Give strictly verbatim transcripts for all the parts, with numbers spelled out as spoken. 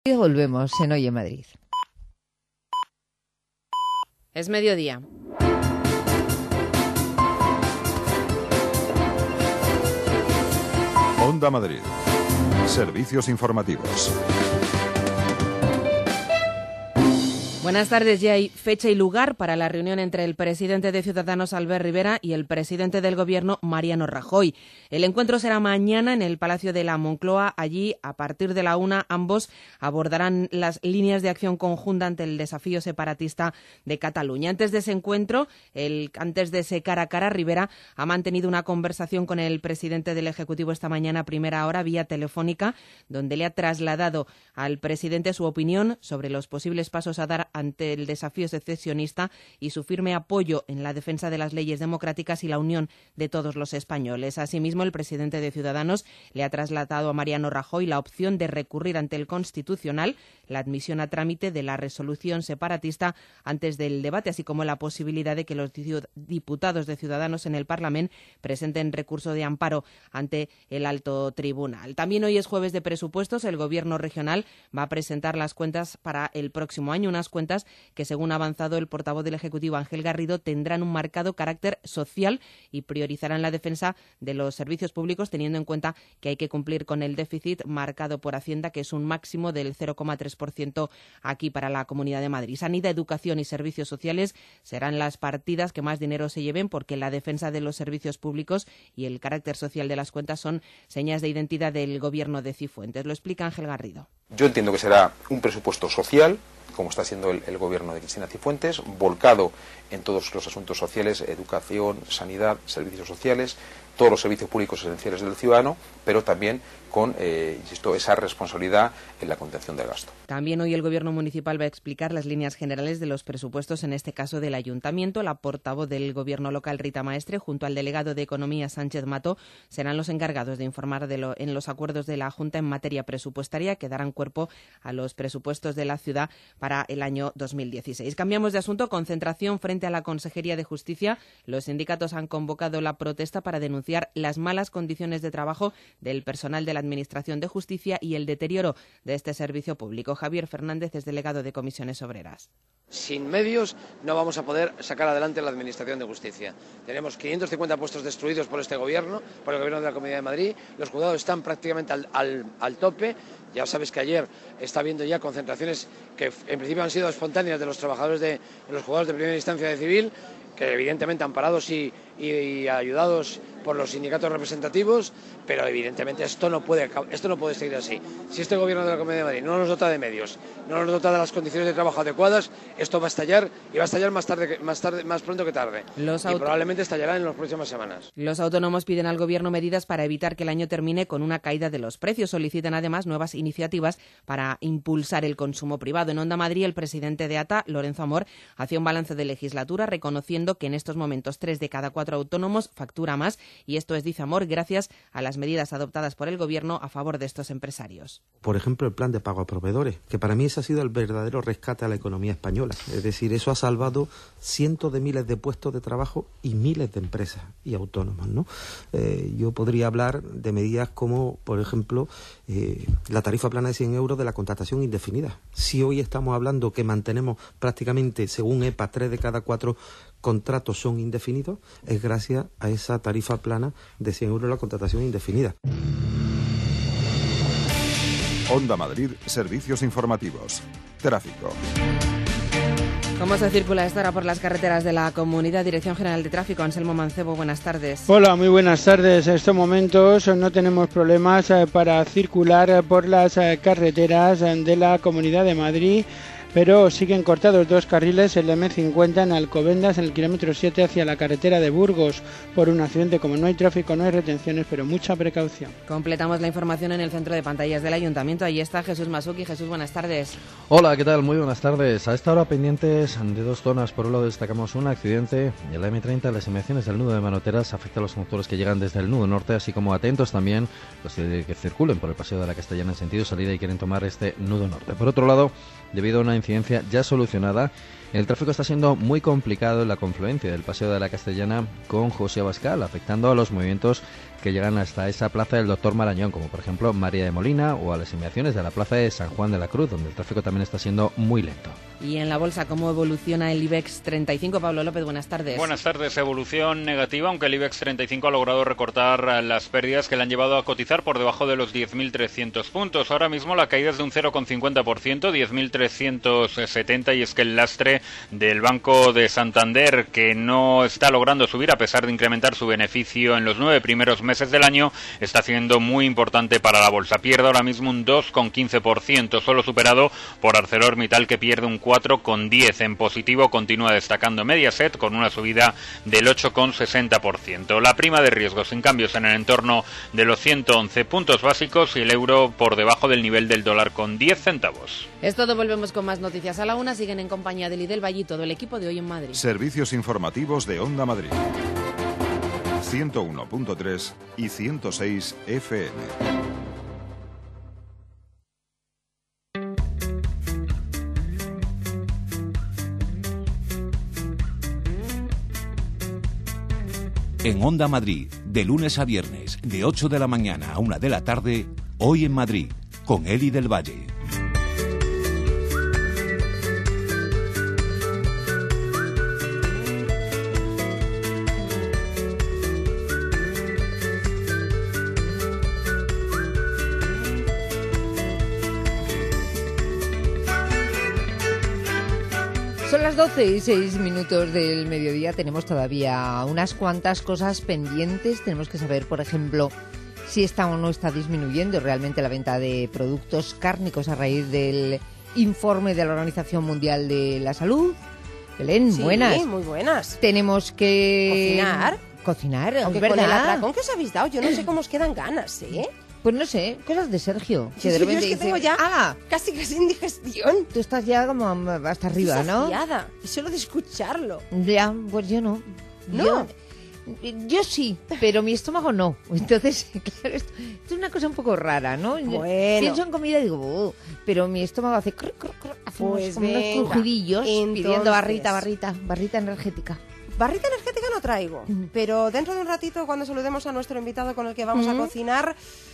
Y volvemos en Oye Madrid. Es mediodía. Onda Madrid. Servicios informativos. Buenas tardes. Ya hay fecha y lugar para la reunión entre el presidente de Ciudadanos, Albert Rivera, y el presidente del Gobierno, Mariano Rajoy. El encuentro será mañana en el Palacio de la Moncloa. Allí, a partir de la una, ambos abordarán las líneas de acción conjunta ante el desafío separatista de Cataluña. Antes de ese encuentro, el, antes de ese cara a cara, Rivera ha mantenido una conversación con el presidente del Ejecutivo esta mañana a primera hora, vía telefónica, donde le ha trasladado al presidente su opinión sobre los posibles pasos a dar ante el desafío secesionista y su firme apoyo en la defensa de las leyes democráticas y la unión de todos los españoles. Asimismo, el presidente de Ciudadanos le ha trasladado a Mariano Rajoy la opción de recurrir ante el Constitucional la admisión a trámite de la resolución separatista antes del debate, así como la posibilidad de que los diputados de Ciudadanos en el Parlamento presenten recurso de amparo ante el alto tribunal. También hoy es jueves de presupuestos. El Gobierno regional va a presentar las cuentas para el próximo año, unas cuentas que, según ha avanzado el portavoz del Ejecutivo, Ángel Garrido, tendrán un marcado carácter social y priorizarán la defensa de los servicios públicos, teniendo en cuenta que hay que cumplir con el déficit marcado por Hacienda, que es un máximo del cero coma tres por ciento aquí para la Comunidad de Madrid. Sanidad, educación y servicios sociales serán las partidas que más dinero se lleven, porque la defensa de los servicios públicos y el carácter social de las cuentas son señas de identidad del Gobierno de Cifuentes. Lo explica Ángel Garrido. Yo entiendo que será un presupuesto social, como está siendo el, el gobierno de Cristina Cifuentes, volcado en todos los asuntos sociales, educación, sanidad, servicios sociales, todos los servicios públicos esenciales del ciudadano, pero también con, eh, insisto, esa responsabilidad en la contención del gasto. También hoy el Gobierno municipal va a explicar las líneas generales de los presupuestos, en este caso del Ayuntamiento. La portavoz del Gobierno local, Rita Maestre, junto al delegado de Economía, Sánchez Mato, serán los encargados de informar de lo, en los acuerdos de la Junta en materia presupuestaria que darán cuerpo a los presupuestos de la ciudad para el año dos mil dieciséis. Cambiamos de asunto. Concentración frente a la Consejería de Justicia. Los sindicatos han convocado la protesta para denunciar las malas condiciones de trabajo del personal de la Administración de Justicia y el deterioro de este servicio público. Javier Fernández es delegado de Comisiones Obreras. Sin medios no vamos a poder sacar adelante la Administración de Justicia. Tenemos quinientos cincuenta puestos destruidos por este Gobierno, por el Gobierno de la Comunidad de Madrid. Los juzgados están prácticamente al, al, al tope. Ya sabes que ayer está habiendo ya concentraciones que en principio han sido espontáneas de los trabajadores de, de los juzgados de primera instancia de civil, que evidentemente amparados y, y, y ayudados por los sindicatos representativos, pero evidentemente esto no puede esto no puede seguir así. Si este Gobierno de la Comunidad de Madrid no nos dota de medios, no nos dota de las condiciones de trabajo adecuadas, esto va a estallar y va a estallar más tarde, más tarde, más pronto que tarde. Los y probablemente estallará en las próximas semanas. Los autónomos piden al Gobierno medidas para evitar que el año termine con una caída de los precios. Solicitan además nuevas iniciativas para impulsar el consumo privado. En Onda Madrid, el presidente de A T A, Lorenzo Amor, hacía un balance de legislatura reconociendo que en estos momentos tres de cada cuatro autónomos factura más, y esto es, dice Amor, gracias a las medidas adoptadas por el Gobierno a favor de estos empresarios. Por ejemplo, el plan de pago a proveedores, que para mí ese ha sido el verdadero rescate a la economía española. Es decir, eso ha salvado cientos de miles de puestos de trabajo y miles de empresas y autónomos, ¿no? Eh, yo podría hablar de medidas como, por ejemplo, eh, la tarifa plana de cien euros de la contratación indefinida. Si hoy estamos hablando que mantenemos prácticamente, según E P A, tres de cada cuatro contratos son indefinidos, es gracias a esa tarifa plana de cien euros la contratación indefinida. Onda Madrid, servicios informativos. Tráfico. ¿Cómo se circula esta hora por las carreteras de la comunidad? Dirección General de Tráfico, Anselmo Mancebo, buenas tardes. Hola, muy buenas tardes. En estos momentos no tenemos problemas para circular por las carreteras de la Comunidad de Madrid, pero siguen cortados dos carriles, el eme cincuenta en Alcobendas, en el kilómetro siete hacia la carretera de Burgos, por un accidente. Como no hay tráfico, no hay retenciones, pero mucha precaución. Completamos la información en el centro de pantallas del Ayuntamiento. Ahí está Jesús Masuki. Jesús, buenas tardes. Hola, ¿qué tal? Muy buenas tardes. A esta hora pendientes de dos zonas. Por un lado destacamos un accidente en la eme treinta, las inmediaciones del nudo de Manoteras, afecta a los conductores que llegan desde el nudo norte, así como atentos también los que circulen por el paseo de la Castellana en sentido salida y quieren tomar este nudo norte. Por otro lado, debido a una incidencia ya solucionada El tráfico está siendo muy complicado en la confluencia del Paseo de la Castellana con José Abascal, afectando a los movimientos que llegan hasta esa plaza del Doctor Marañón, como por ejemplo María de Molina, o a las inmediaciones de la plaza de San Juan de la Cruz, donde el tráfico también está siendo muy lento. Y en la bolsa, ¿cómo evoluciona el IBEX treinta y cinco? Pablo López, buenas tardes. Buenas tardes. Evolución negativa, aunque el IBEX treinta y cinco ha logrado recortar las pérdidas que le han llevado a cotizar por debajo de los diez mil trescientos puntos. Ahora mismo la caída es de un cero coma cincuenta por ciento, diez mil trescientos setenta, y es que el lastre del Banco de Santander, que no está logrando subir a pesar de incrementar su beneficio en los nueve primeros meses del año, está siendo muy importante para la bolsa. Pierde ahora mismo un dos coma quince por ciento, solo superado por ArcelorMittal, que pierde un cuatro coma diez por ciento. En positivo continúa destacando Mediaset con una subida del ocho coma sesenta por ciento. La prima de riesgo sin cambios en el entorno de los ciento once puntos básicos y el euro por debajo del nivel del dólar con diez centavos. Es todo, volvemos con más noticias a la una. Siguen en compañía de Lidel Valle y todo el equipo de Hoy en Madrid. Servicios informativos de Onda Madrid. ciento uno punto tres y ciento seis F M. En Onda Madrid, de lunes a viernes, de ocho de la mañana a una de la tarde, Hoy en Madrid, con Eli del Valle. Son las doce y seis minutos del mediodía. Tenemos todavía unas cuantas cosas pendientes. Tenemos que saber, por ejemplo, si está o no está disminuyendo realmente la venta de productos cárnicos a raíz del informe de la Organización Mundial de la Salud. Belén, sí, buenas. muy buenas. Tenemos que... Cocinar. Cocinar, Aunque es verdad. con el atracón que os habéis dado, yo no sé cómo os quedan ganas, ¿eh? Pues no sé, cosas de Sergio. Que de repente yo es que dice, tengo ya ah, casi casi indigestión. tú estás ya como hasta arriba, ¿no? Saciada, y solo de escucharlo. Ya, pues yo no. No. Yo, yo sí, pero mi estómago no. Entonces, claro, esto, esto es una cosa un poco rara, ¿no? Yo Bueno. pienso en comida y digo, oh, pero mi estómago hace, crr, crr, crr, hace unos- Pues como unos venga, crujidillos pidiendo entonces. barrita, barrita, barrita energética. Barrita energética no traigo, pero dentro de un ratito, cuando saludemos a nuestro invitado con el que vamos Mm. a cocinar,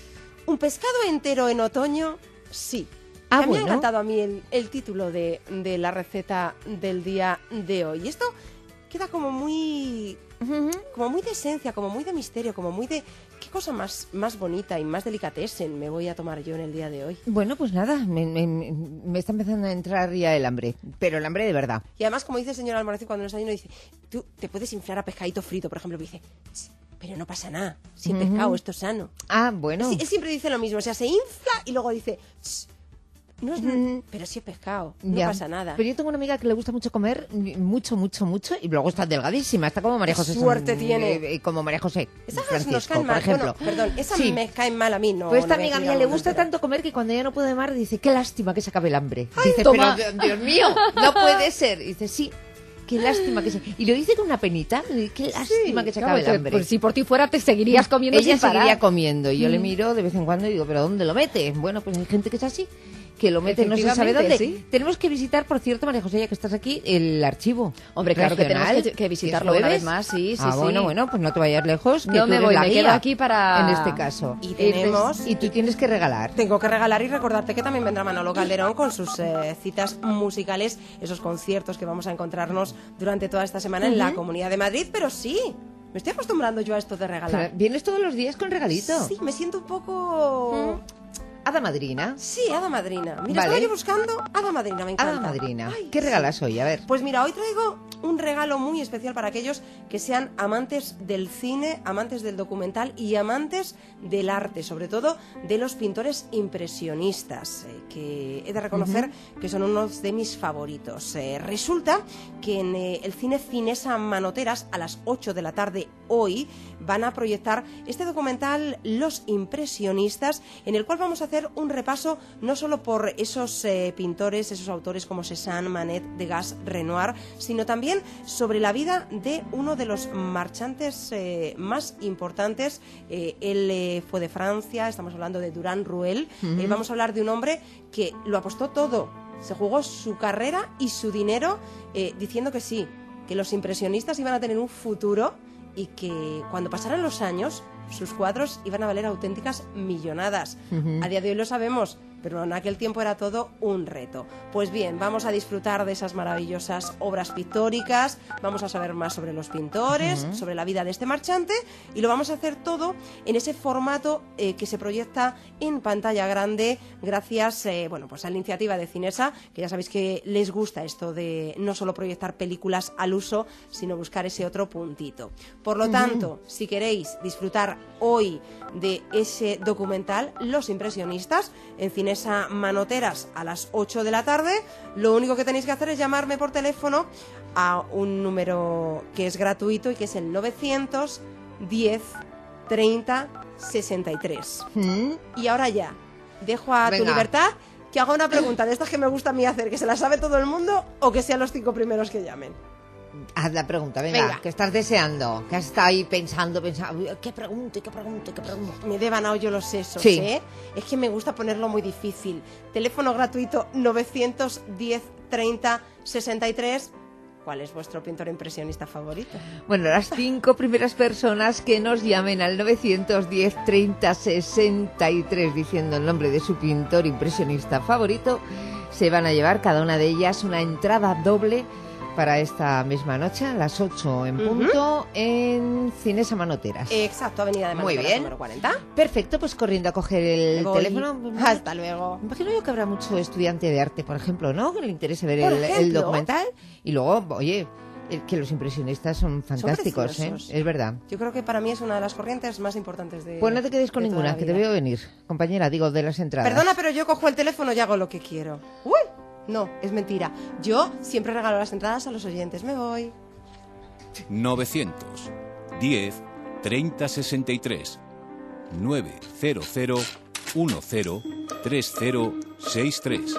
un pescado entero en otoño, sí. Ah, Que me bueno. ha encantado a mí el, el título de, de la receta del día de hoy. Y esto queda como muy... como muy de esencia, como muy de misterio, como muy de... ¿Qué cosa más, más bonita y más delicatessen me voy a tomar yo en el día de hoy? Bueno, pues nada, me, me- me está empezando a entrar ya el hambre, pero el hambre de verdad. Y además, como dice el señor Almorací cuando nos desayuno, dice, tú te puedes inflar a pescadito frito, por ejemplo, y dice, "Ch, pero no pasa nada, si es Ujú. pescado, esto es sano. Ah, bueno. Sí, él siempre dice lo mismo, o sea, se infla y luego dice, "Ch, no es, Mm. pero si es pescado, no Ya. pasa nada. Pero yo tengo una amiga que le gusta mucho comer, mucho, mucho, mucho, y luego está delgadísima, está como María Qué José. suerte San- tiene. eh, eh, como María José. Esas Francisco, nos caen por mal, ejemplo. bueno, perdón, esas Sí. me caen mal a mí, no. Pues esta no voy a amiga decir mía le algo gusta entero. tanto comer que cuando ya no puede más dice, qué lástima que se acabe el hambre. dice, toma. pero Dios mío, no puede ser. Y dice, sí, qué lástima que se... Y lo dice con una penita, qué lástima que se acabe el hambre. Pues si por ti fuera te seguirías comiendo Ella sin parar. seguiría comiendo y yo le Mm. miro de vez en cuando y digo, ¿pero dónde lo mete? Bueno, pues hay gente que es así, que lo mete no se sabe Efectivamente, dónde. sí. Tenemos que visitar, por cierto, María José, ya que estás aquí, el archivo. Hombre, claro que regional, tenemos que, que visitarlo es una jueves. vez más, sí, sí, ah, sí. bueno, bueno, pues no te vayas lejos, que No tú me eres voy, la me guía quedo aquí para... en este caso. Y tenemos- Y tú tienes que regalar. Tengo que regalar y recordarte que también vendrá Manolo Calderón con sus eh, citas musicales, esos conciertos que vamos a encontrarnos durante toda esta semana en la Ujú. Comunidad de Madrid, pero sí, me estoy acostumbrando yo a esto de regalar. Pero vienes todos los días con regalito. Sí, me siento un poco... Hada madrina. Sí, hada madrina. Mira, Vale. estaba yo buscando hada madrina, me encanta. Hada madrina. Ay, ¿Qué regalas hoy? A ver. Pues mira, hoy traigo un regalo muy especial para aquellos que sean amantes del cine, amantes del documental y amantes del arte, sobre todo de los pintores impresionistas, eh, que he de reconocer que son unos de mis favoritos. Eh, resulta que en eh, el cine Cinesa Manoteras, a las ocho de la tarde hoy, van a proyectar este documental Los Impresionistas, en el cual vamos a hacer un repaso no solo por esos eh, pintores, esos autores como Cézanne, Manet, Degas, Renoir, sino también sobre la vida de uno de los marchantes eh, más importantes. Eh, él eh, fue de Francia, estamos hablando de Durand Ruel. Ujú. Eh, vamos a hablar de un hombre que lo apostó todo se jugó su carrera y su dinero eh, diciendo que sí, que los impresionistas iban a tener un futuro y que cuando pasaran los años sus cuadros iban a valer auténticas millonadas. Uh-huh. A día de hoy lo sabemos, pero en aquel tiempo era todo un reto. Pues bien, vamos a disfrutar de esas maravillosas obras pictóricas, vamos a saber más sobre los pintores, uh-huh. sobre la vida de este marchante, y lo vamos a hacer todo en ese formato eh, que se proyecta en pantalla grande gracias eh, bueno, pues a la iniciativa de Cinesa, que ya sabéis que les gusta esto de no solo proyectar películas al uso, sino buscar ese otro puntito. Por lo uh-huh. tanto, si queréis disfrutar hoy de ese documental Los impresionistas en Cinesa Manoteras a las ocho de la tarde, lo único que tenéis que hacer es llamarme por teléfono a un número que es gratuito y que es el novecientos diez treinta sesenta y tres. ¿Mm? Y ahora ya, dejo a Venga. tu libertad que haga una pregunta de estas que me gusta a mí hacer, que se la sabe todo el mundo o que sean los cinco primeros que llamen. Haz la pregunta, venga, venga, que estás deseando, que has estado ahí pensando, pensando, ¿qué pregunto, qué pregunto, qué pregunto? Me he devanado yo los sesos, sí. ¿eh? Es que me gusta ponerlo muy difícil. Teléfono gratuito novecientos diez treinta sesenta y tres. ¿Cuál es vuestro pintor impresionista favorito? Bueno, las cinco primeras personas que nos llamen al novecientos diez treinta sesenta y tres diciendo el nombre de su pintor impresionista favorito, se van a llevar cada una de ellas una entrada doble para esta misma noche, a las ocho en punto, uh-huh. en Cinesa Manoteras. Exacto, Avenida de Manoteras, Muy bien. número cuarenta. Perfecto, pues corriendo a coger el Voy. teléfono. Hasta luego. Me imagino yo que habrá mucho estudiante de arte, por ejemplo, ¿no? Que le interese ver el, el documental. Y luego, oye, que los impresionistas son fantásticos, son ¿eh? Es verdad. Yo creo que para mí es una de las corrientes más importantes de Pues no te quedes con ninguna, que te veo venir, compañera, digo, de las entradas. Perdona, pero yo cojo el teléfono y hago lo que quiero. ¡Uy! No, es mentira. Yo siempre regalo las entradas a los oyentes. Me voy. novecientos diez treinta sesenta y tres nueve cero cero uno cero tres cero seis tres.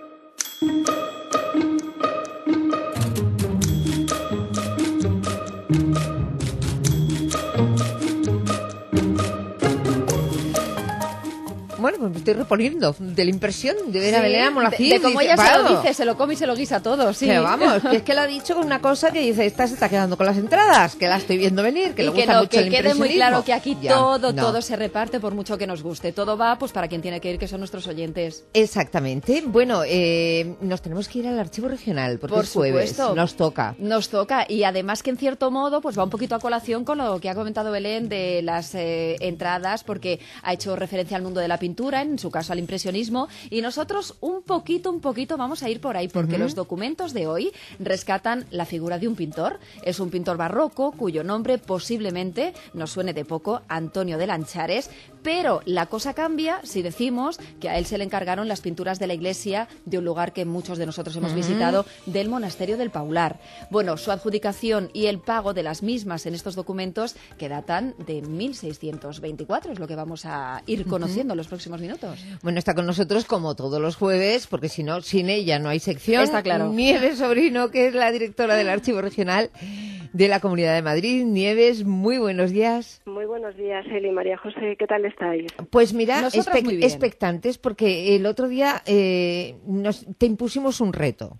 Bueno, pues me estoy reponiendo de la impresión de ver a Belén Molacín. De, de cómo ella dice, se lo dice, se lo come y se lo guisa todo, sí. Pero vamos, que es que lo ha dicho con una cosa que dice, esta se está quedando con las entradas, que la estoy viendo venir, que y le que gusta no, mucho que el quede muy claro que aquí ya, todo, no. todo se reparte por mucho que nos guste. Todo va pues para quien tiene que ir, que son nuestros oyentes. Exactamente. Bueno, eh, nos tenemos que ir al archivo regional, porque por es jueves, supuesto, nos toca. Nos toca, y además que en cierto modo pues va un poquito a colación con lo que ha comentado Belén de las eh, entradas, porque ha hecho referencia al mundo de la pintura, en su caso al impresionismo, y nosotros un poquito, un poquito vamos a ir por ahí, porque uh-huh. los documentos de hoy rescatan la figura de un pintor. Es un pintor barroco cuyo nombre posiblemente nos suene de poco, Antonio de Lanchares, pero la cosa cambia si decimos que a él se le encargaron las pinturas de la iglesia de un lugar que muchos de nosotros hemos uh-huh. visitado, del monasterio del Paular. Bueno, su adjudicación y el pago de las mismas en estos documentos que datan de mil seiscientos veinticuatro, es lo que vamos a ir conociendo uh-huh. en los próximos minutos. Bueno, está con nosotros como todos los jueves, porque si no, sin ella no hay sección. Está claro. Nieves Sobrino, que es la directora del Archivo Regional de la Comunidad de Madrid. Nieves, muy buenos días. Muy buenos días, Eli, María José, ¿qué tal estáis? Pues mira, espe- expectantes, porque el otro día eh, nos, te impusimos un reto.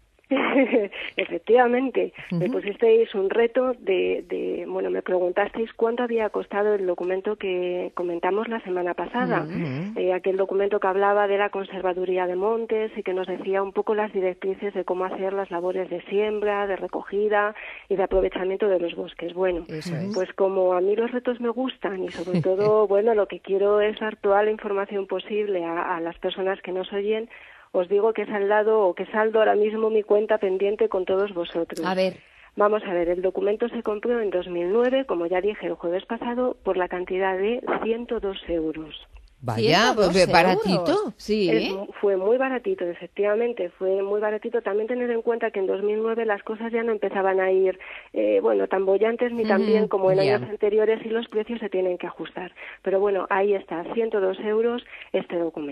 Efectivamente, uh-huh. me pusisteis un reto de, de, bueno, me preguntasteis cuánto había costado el documento que comentamos la semana pasada, uh-huh. eh, aquel documento que hablaba de la conservaduría de montes y que nos decía un poco las directrices de cómo hacer las labores de siembra, de recogida y de aprovechamiento de los bosques. Bueno, Eso es. pues como a mí los retos me gustan y sobre todo, bueno, lo que quiero es dar toda la información posible a, a las personas que nos oyen. Os digo que he saldado o que saldo ahora mismo mi cuenta pendiente con todos vosotros. A ver. Vamos a ver, el documento se compró en dos mil nueve, como ya dije el jueves pasado, por la cantidad de ciento dos euros. Vaya, pues baratito. Sí. Es, fue muy baratito, efectivamente, fue muy baratito. También tener en cuenta que en dos mil nueve las cosas ya no empezaban a ir, eh, bueno, tan bollantes ni tan bien como en yeah. años anteriores, y los precios se tienen que ajustar. Pero bueno, ahí está, ciento dos euros este documento.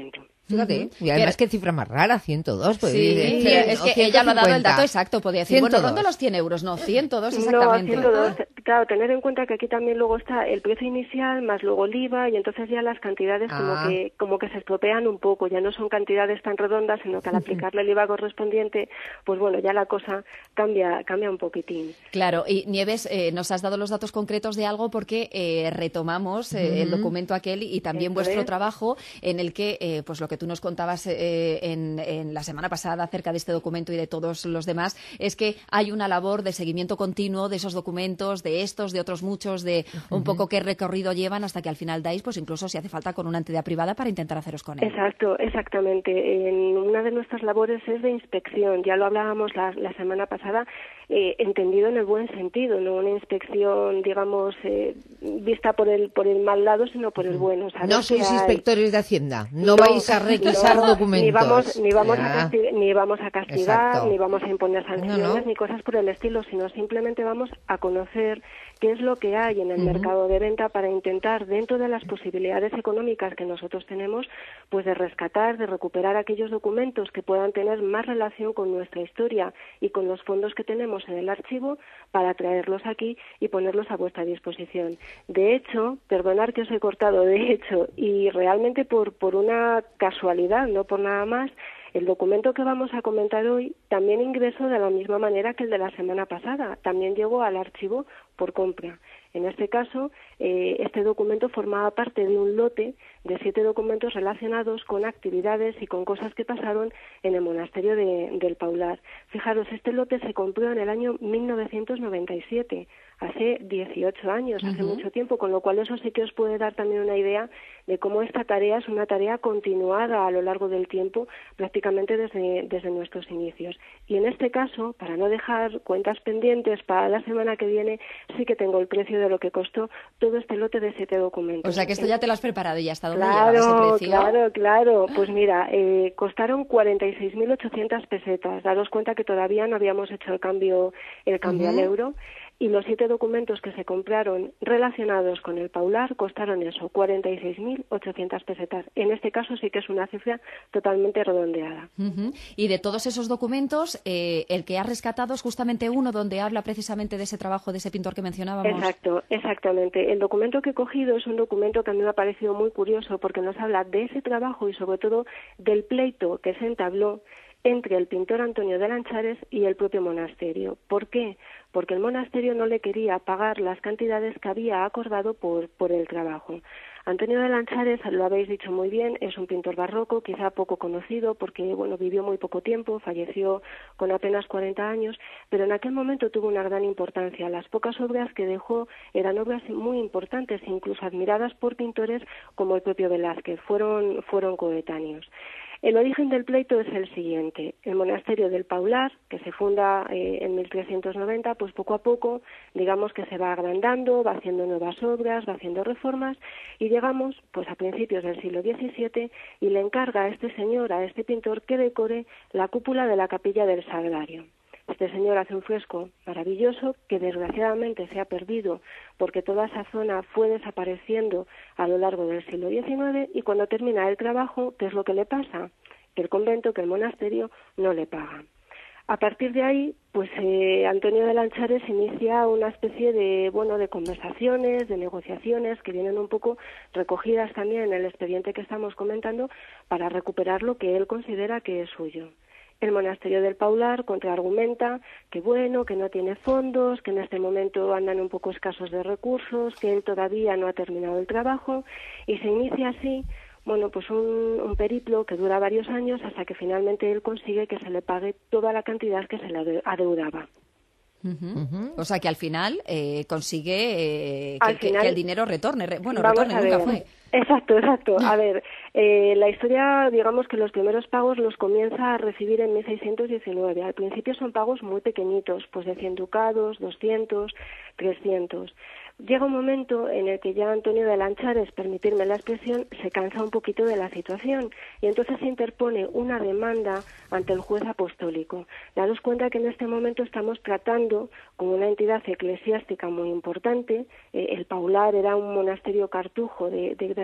Fíjate, y además qué cifra más rara, ciento dos. Pues, sí, cien, es que ciento cincuenta. ella lo ha dado el dato exacto, podía decir, ciento dos. bueno, ¿dónde los cien euros? No, ciento dos exactamente. No, ciento dos. Claro, tener en cuenta que aquí también luego está el precio inicial más luego el I V A y entonces ya las cantidades Ah. como que como que se estropean un poco, ya no son cantidades tan redondas, sino que al aplicarle el I V A correspondiente, pues bueno, ya la cosa cambia cambia un poquitín. Claro, y Nieves, eh, nos has dado los datos concretos de algo porque eh, retomamos eh, uh-huh. el documento aquel y también Eso vuestro es. trabajo en el que, eh, pues lo que tú nos contabas eh, en, en la semana pasada acerca de este documento y de todos los demás, es que hay una labor de seguimiento continuo de esos documentos, de estos, de otros muchos, de uh-huh. un poco qué recorrido llevan hasta que al final dais, pues incluso si hace falta con una entidad privada para intentar haceros con él. Exacto, exactamente. En una de nuestras labores es de inspección, ya lo hablábamos la, la semana pasada, eh, entendido en el buen sentido, no una inspección, digamos, eh, vista por el por el mal lado, sino por el bueno. No sois hay... inspectores de Hacienda, no, no vais a requisar no, documentos. Ni vamos, ni vamos, a, castigar, ni vamos a castigar, Exacto. ni vamos a imponer sanciones, no, no. ni cosas por el estilo, sino simplemente vamos a conocer qué es lo que hay en el uh-huh. mercado de venta para intentar, dentro de las posibilidades económicas que nosotros tenemos, pues de rescatar, de recuperar aquellos documentos que puedan tener más relación con nuestra historia y con los fondos que tenemos en el archivo para traerlos aquí y ponerlos a vuestra disposición. De hecho, perdonar que os he cortado, de hecho, y realmente por, por una casualidad, no por nada más, el documento que vamos a comentar hoy también ingresó de la misma manera que el de la semana pasada, también llegó al archivo por compra. En este caso, eh, este documento formaba parte de un lote de siete documentos relacionados con actividades y con cosas que pasaron en el monasterio de, del Paular. Fijaros, este lote se compró en el año mil novecientos noventa y siete, hace dieciocho años, hace uh-huh. mucho tiempo, con lo cual eso sí que os puede dar también una idea de cómo esta tarea es una tarea continuada a lo largo del tiempo, prácticamente desde, desde nuestros inicios. Y en este caso, para no dejar cuentas pendientes para la semana que viene, sí que tengo el precio de lo que costó todo este lote de siete documentos. O sea que esto ya te lo has preparado y hasta dónde claro, lleva ese precio. Claro, claro. Pues mira, eh, costaron cuarenta y seis mil ochocientas pesetas. Daros cuenta que todavía no habíamos hecho el cambio, el cambio uh-huh. al euro. Y los siete documentos que se compraron relacionados con el Paular costaron eso, cuarenta y seis mil ochocientas pesetas. En este caso sí que es una cifra totalmente redondeada. Uh-huh. Y de todos esos documentos, eh, el que ha rescatado es justamente uno donde habla precisamente de ese trabajo de ese pintor que mencionábamos. Exacto, exactamente. El documento que he cogido es un documento que a mí me ha parecido muy curioso porque nos habla de ese trabajo y sobre todo del pleito que se entabló entre el pintor Antonio de Lanchares y el propio monasterio. ¿Por qué? Porque el monasterio no le quería pagar las cantidades que había acordado por, por el trabajo. Antonio de Lanchares, lo habéis dicho muy bien, es un pintor barroco, quizá poco conocido porque bueno, vivió muy poco tiempo, falleció con apenas cuarenta años, pero en aquel momento tuvo una gran importancia. Las pocas obras que dejó eran obras muy importantes, incluso admiradas por pintores como el propio Velázquez, fueron, fueron coetáneos. El origen del pleito es el siguiente. El monasterio del Paular, que se funda eh, en mil trescientos noventa, pues poco a poco, digamos que se va agrandando, va haciendo nuevas obras, va haciendo reformas, y llegamos pues a principios del siglo diecisiete y le encarga a este señor, a este pintor, que decore la cúpula de la capilla del Sagrario. Este señor hace un fresco maravilloso que desgraciadamente se ha perdido porque toda esa zona fue desapareciendo a lo largo del siglo diecinueve y cuando termina el trabajo, ¿qué es lo que le pasa? Que el convento, que el monasterio no le paga. A partir de ahí, pues eh, Antonio de Lanchares inicia una especie de, bueno, de conversaciones, de negociaciones que vienen un poco recogidas también en el expediente que estamos comentando para recuperar lo que él considera que es suyo. El monasterio del Paular contraargumenta que bueno, que no tiene fondos, que en este momento andan un poco escasos de recursos, que él todavía no ha terminado el trabajo y se inicia así, bueno, pues un, un periplo que dura varios años hasta que finalmente él consigue que se le pague toda la cantidad que se le adeudaba. Uh-huh. Uh-huh. O sea que al final eh, consigue eh, que, final, que el dinero retorne. Re, bueno, retorne nunca fue. Exacto, exacto. A ver, eh, la historia, digamos que los primeros pagos los comienza a recibir en mil seiscientos diecinueve. Al principio son pagos muy pequeñitos, pues de cien ducados, doscientos, trescientos. Llega un momento en el que ya Antonio de Lanchares, permitirme la expresión, se cansa un poquito de la situación y entonces se interpone una demanda ante el juez apostólico. Daros cuenta que en este momento estamos tratando con una entidad eclesiástica muy importante. Eh, el Paular era un monasterio cartujo de, de, de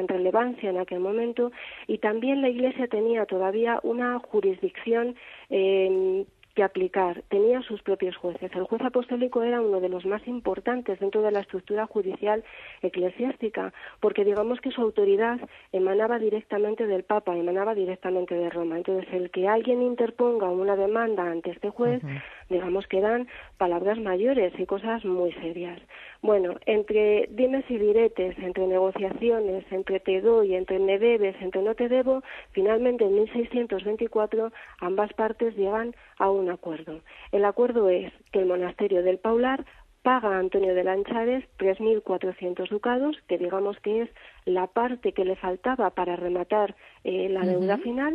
en relevancia en aquel momento, y también la Iglesia tenía todavía una jurisdicción eh, que aplicar, tenía sus propios jueces. El juez apostólico era uno de los más importantes dentro de la estructura judicial eclesiástica, porque digamos que su autoridad emanaba directamente del Papa, emanaba directamente de Roma. Entonces, el que alguien interponga una demanda ante este juez, uh-huh. digamos que eran palabras mayores y cosas muy serias. Bueno, entre dimes y diretes, entre negociaciones, entre te doy, entre me debes, entre no te debo, finalmente en mil seiscientos veinticuatro ambas partes llegan a un acuerdo. El acuerdo es que el monasterio del Paular paga a Antonio de Lanchares tres mil cuatrocientos ducados, que digamos que es la parte que le faltaba para rematar eh, la deuda uh-huh. final,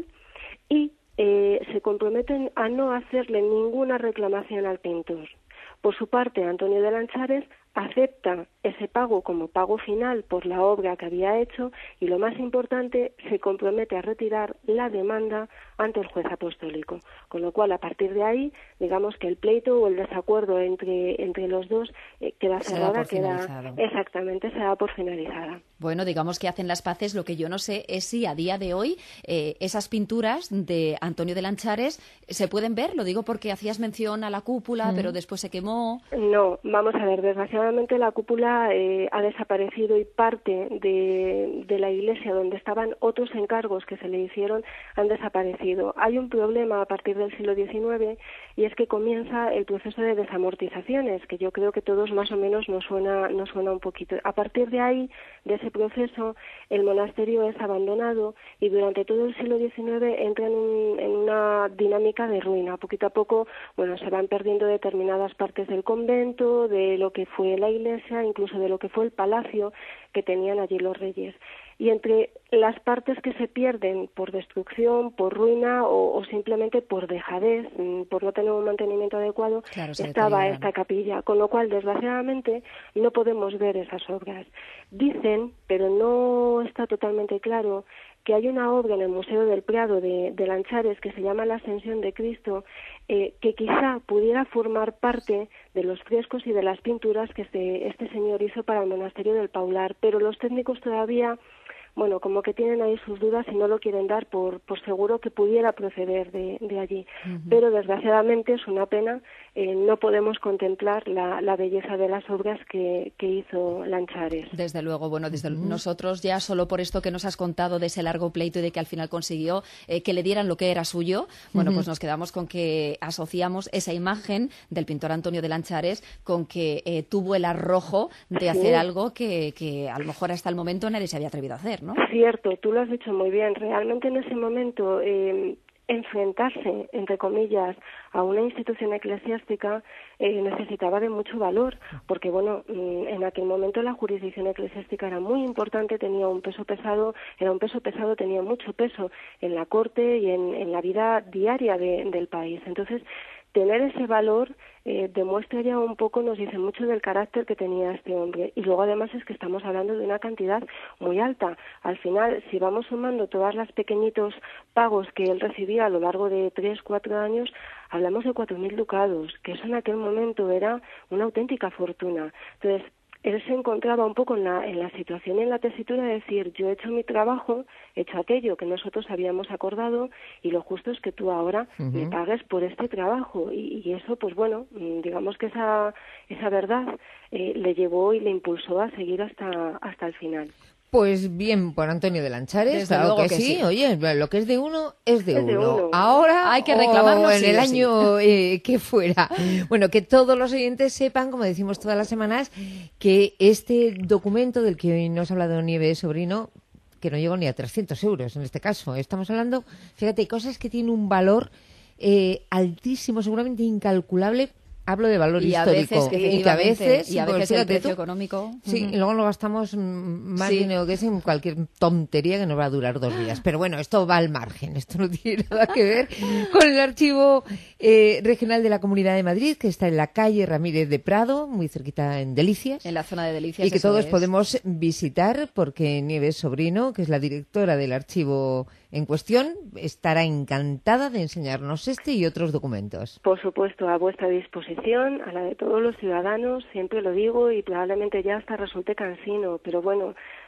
y eh, se comprometen a no hacerle ninguna reclamación al pintor. Por su parte, Antonio de Lanchares acepta ese pago como pago final por la obra que había hecho y, lo más importante, se compromete a retirar la demanda ante el juez apostólico. Con lo cual, a partir de ahí, digamos que el pleito o el desacuerdo entre, entre los dos eh, queda cerrada, queda exactamente, se da por finalizada. Bueno, digamos que hacen las paces. Lo que yo no sé es si a día de hoy eh, esas pinturas de Antonio de Lanchares se pueden ver. Lo digo porque hacías mención a la cúpula, mm. pero después se quemó. No, vamos a ver, desgraciadamente la cúpula eh, ha desaparecido y parte de, de la iglesia donde estaban otros encargos que se le hicieron han desaparecido. Hay un problema a partir del siglo diecinueve y es que comienza el proceso de desamortizaciones, que yo creo que todos más o menos nos suena, nos suena un poquito. A partir de ahí, de ese proceso, el monasterio es abandonado y durante todo el siglo diecinueve entra en, un, en una dinámica de ruina. Poquito a poco, bueno, se van perdiendo determinadas partes del convento, de lo que fue la iglesia, incluso de lo que fue el palacio que tenían allí los reyes. Y entre las partes que se pierden por destrucción, por ruina o, o simplemente por dejadez, por no tener un mantenimiento adecuado, claro, estaba esta capilla, con lo cual, desgraciadamente, no podemos ver esas obras. Dicen, pero no está totalmente claro, que hay una obra en el Museo del Prado de, de Lanchares que se llama La Ascensión de Cristo, eh, que quizá pudiera formar parte de los frescos y de las pinturas que este, este señor hizo para el monasterio del Paular, pero los técnicos todavía, bueno, como que tienen ahí sus dudas y no lo quieren dar por, por seguro que pudiera proceder de, de allí. Uh-huh. Pero desgraciadamente es una pena, eh, no podemos contemplar la, la belleza de las obras que, que hizo Lanchares. Desde luego, bueno, desde uh-huh. nosotros ya solo por esto que nos has contado de ese largo pleito y de que al final consiguió eh, que le dieran lo que era suyo, bueno, uh-huh. pues nos quedamos con que asociamos esa imagen del pintor Antonio de Lanchares con que eh, tuvo el arrojo de hacer sí. algo que, que a lo mejor hasta el momento nadie se había atrevido a hacer, ¿no? Cierto, tú lo has dicho muy bien. Realmente en ese momento eh, enfrentarse, entre comillas, a una institución eclesiástica eh, necesitaba de mucho valor, porque bueno, en aquel momento la jurisdicción eclesiástica era muy importante, tenía un peso pesado, era un peso pesado, tenía mucho peso en la corte y en, en la vida diaria de, del país. Entonces, tener ese valor eh, demuestra ya un poco, nos dice mucho del carácter que tenía este hombre. Y luego además es que estamos hablando de una cantidad muy alta. Al final, si vamos sumando todos los pequeñitos pagos que él recibía a lo largo de tres, cuatro años, hablamos de cuatro mil ducados, que eso en aquel momento era una auténtica fortuna. Entonces, él se encontraba un poco en la, en la situación y en la tesitura de decir, yo he hecho mi trabajo, he hecho aquello que nosotros habíamos acordado y lo justo es que tú ahora uh-huh. me pagues por este trabajo. Y, y eso, pues bueno, digamos que esa, esa verdad eh, le llevó y le impulsó a seguir hasta, hasta el final. Pues bien, por Antonio de Lanchares, claro que, que sí. sí. Oye, lo que es de uno es de, es uno. de uno. Ahora hay que reclamarlo en sí, el año sí. eh, que fuera. Bueno, que todos los oyentes sepan, como decimos todas las semanas, que este documento del que hoy nos ha hablado Nieves Sobrino, que no llegó ni a trescientos euros en este caso. Estamos hablando, fíjate, cosas que tienen un valor eh, altísimo, seguramente incalculable. Hablo de valor y histórico. A veces, y que a veces, y a veces el precio económico. Sí, uh-huh. y luego lo gastamos más sí. dinero que es en cualquier tontería que nos va a durar dos días. Pero bueno, esto va al margen. Esto no tiene nada que ver con el Archivo eh, Regional de la Comunidad de Madrid, que está en la calle Ramírez de Prado, muy cerquita en Delicias. En la zona de Delicias. Y que todos es. podemos visitar porque Nieves Sobrino, que es la directora del archivo en cuestión, estará encantada de enseñarnos este y otros documentos. Por supuesto, a vuestra disposición, a la de todos los ciudadanos, siempre lo digo y probablemente ya hasta resulte cansino, pero bueno,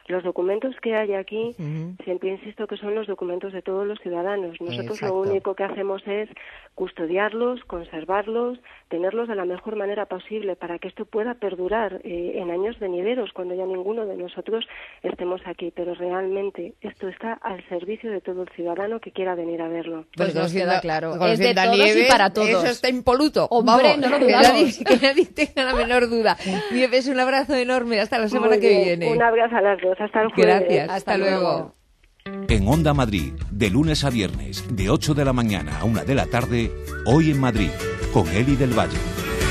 Los documentos que hay aquí, Uh-huh. siempre insisto que son los documentos de todos los ciudadanos. Nosotros Exacto. lo único que hacemos es custodiarlos, conservarlos, tenerlos de la mejor manera posible para que esto pueda perdurar eh, en años venideros, cuando ya ninguno de nosotros estemos aquí. Pero realmente esto está al servicio de todo el ciudadano que quiera venir a verlo. Pues nos queda claro. Es de Conociendo a todos y Nieves, para todos. Eso está impoluto. Hombre, Vamos, no lo que dudamos. nadie, que nadie tenga la menor duda. Nieves, un abrazo enorme. Hasta la semana Muy que bien, viene. un abrazo a las dos. Hasta el jueves. Gracias. Hasta luego. En Onda Madrid, de lunes a viernes, de ocho de la mañana a una de la tarde, Hoy en Madrid, con Eli del Valle.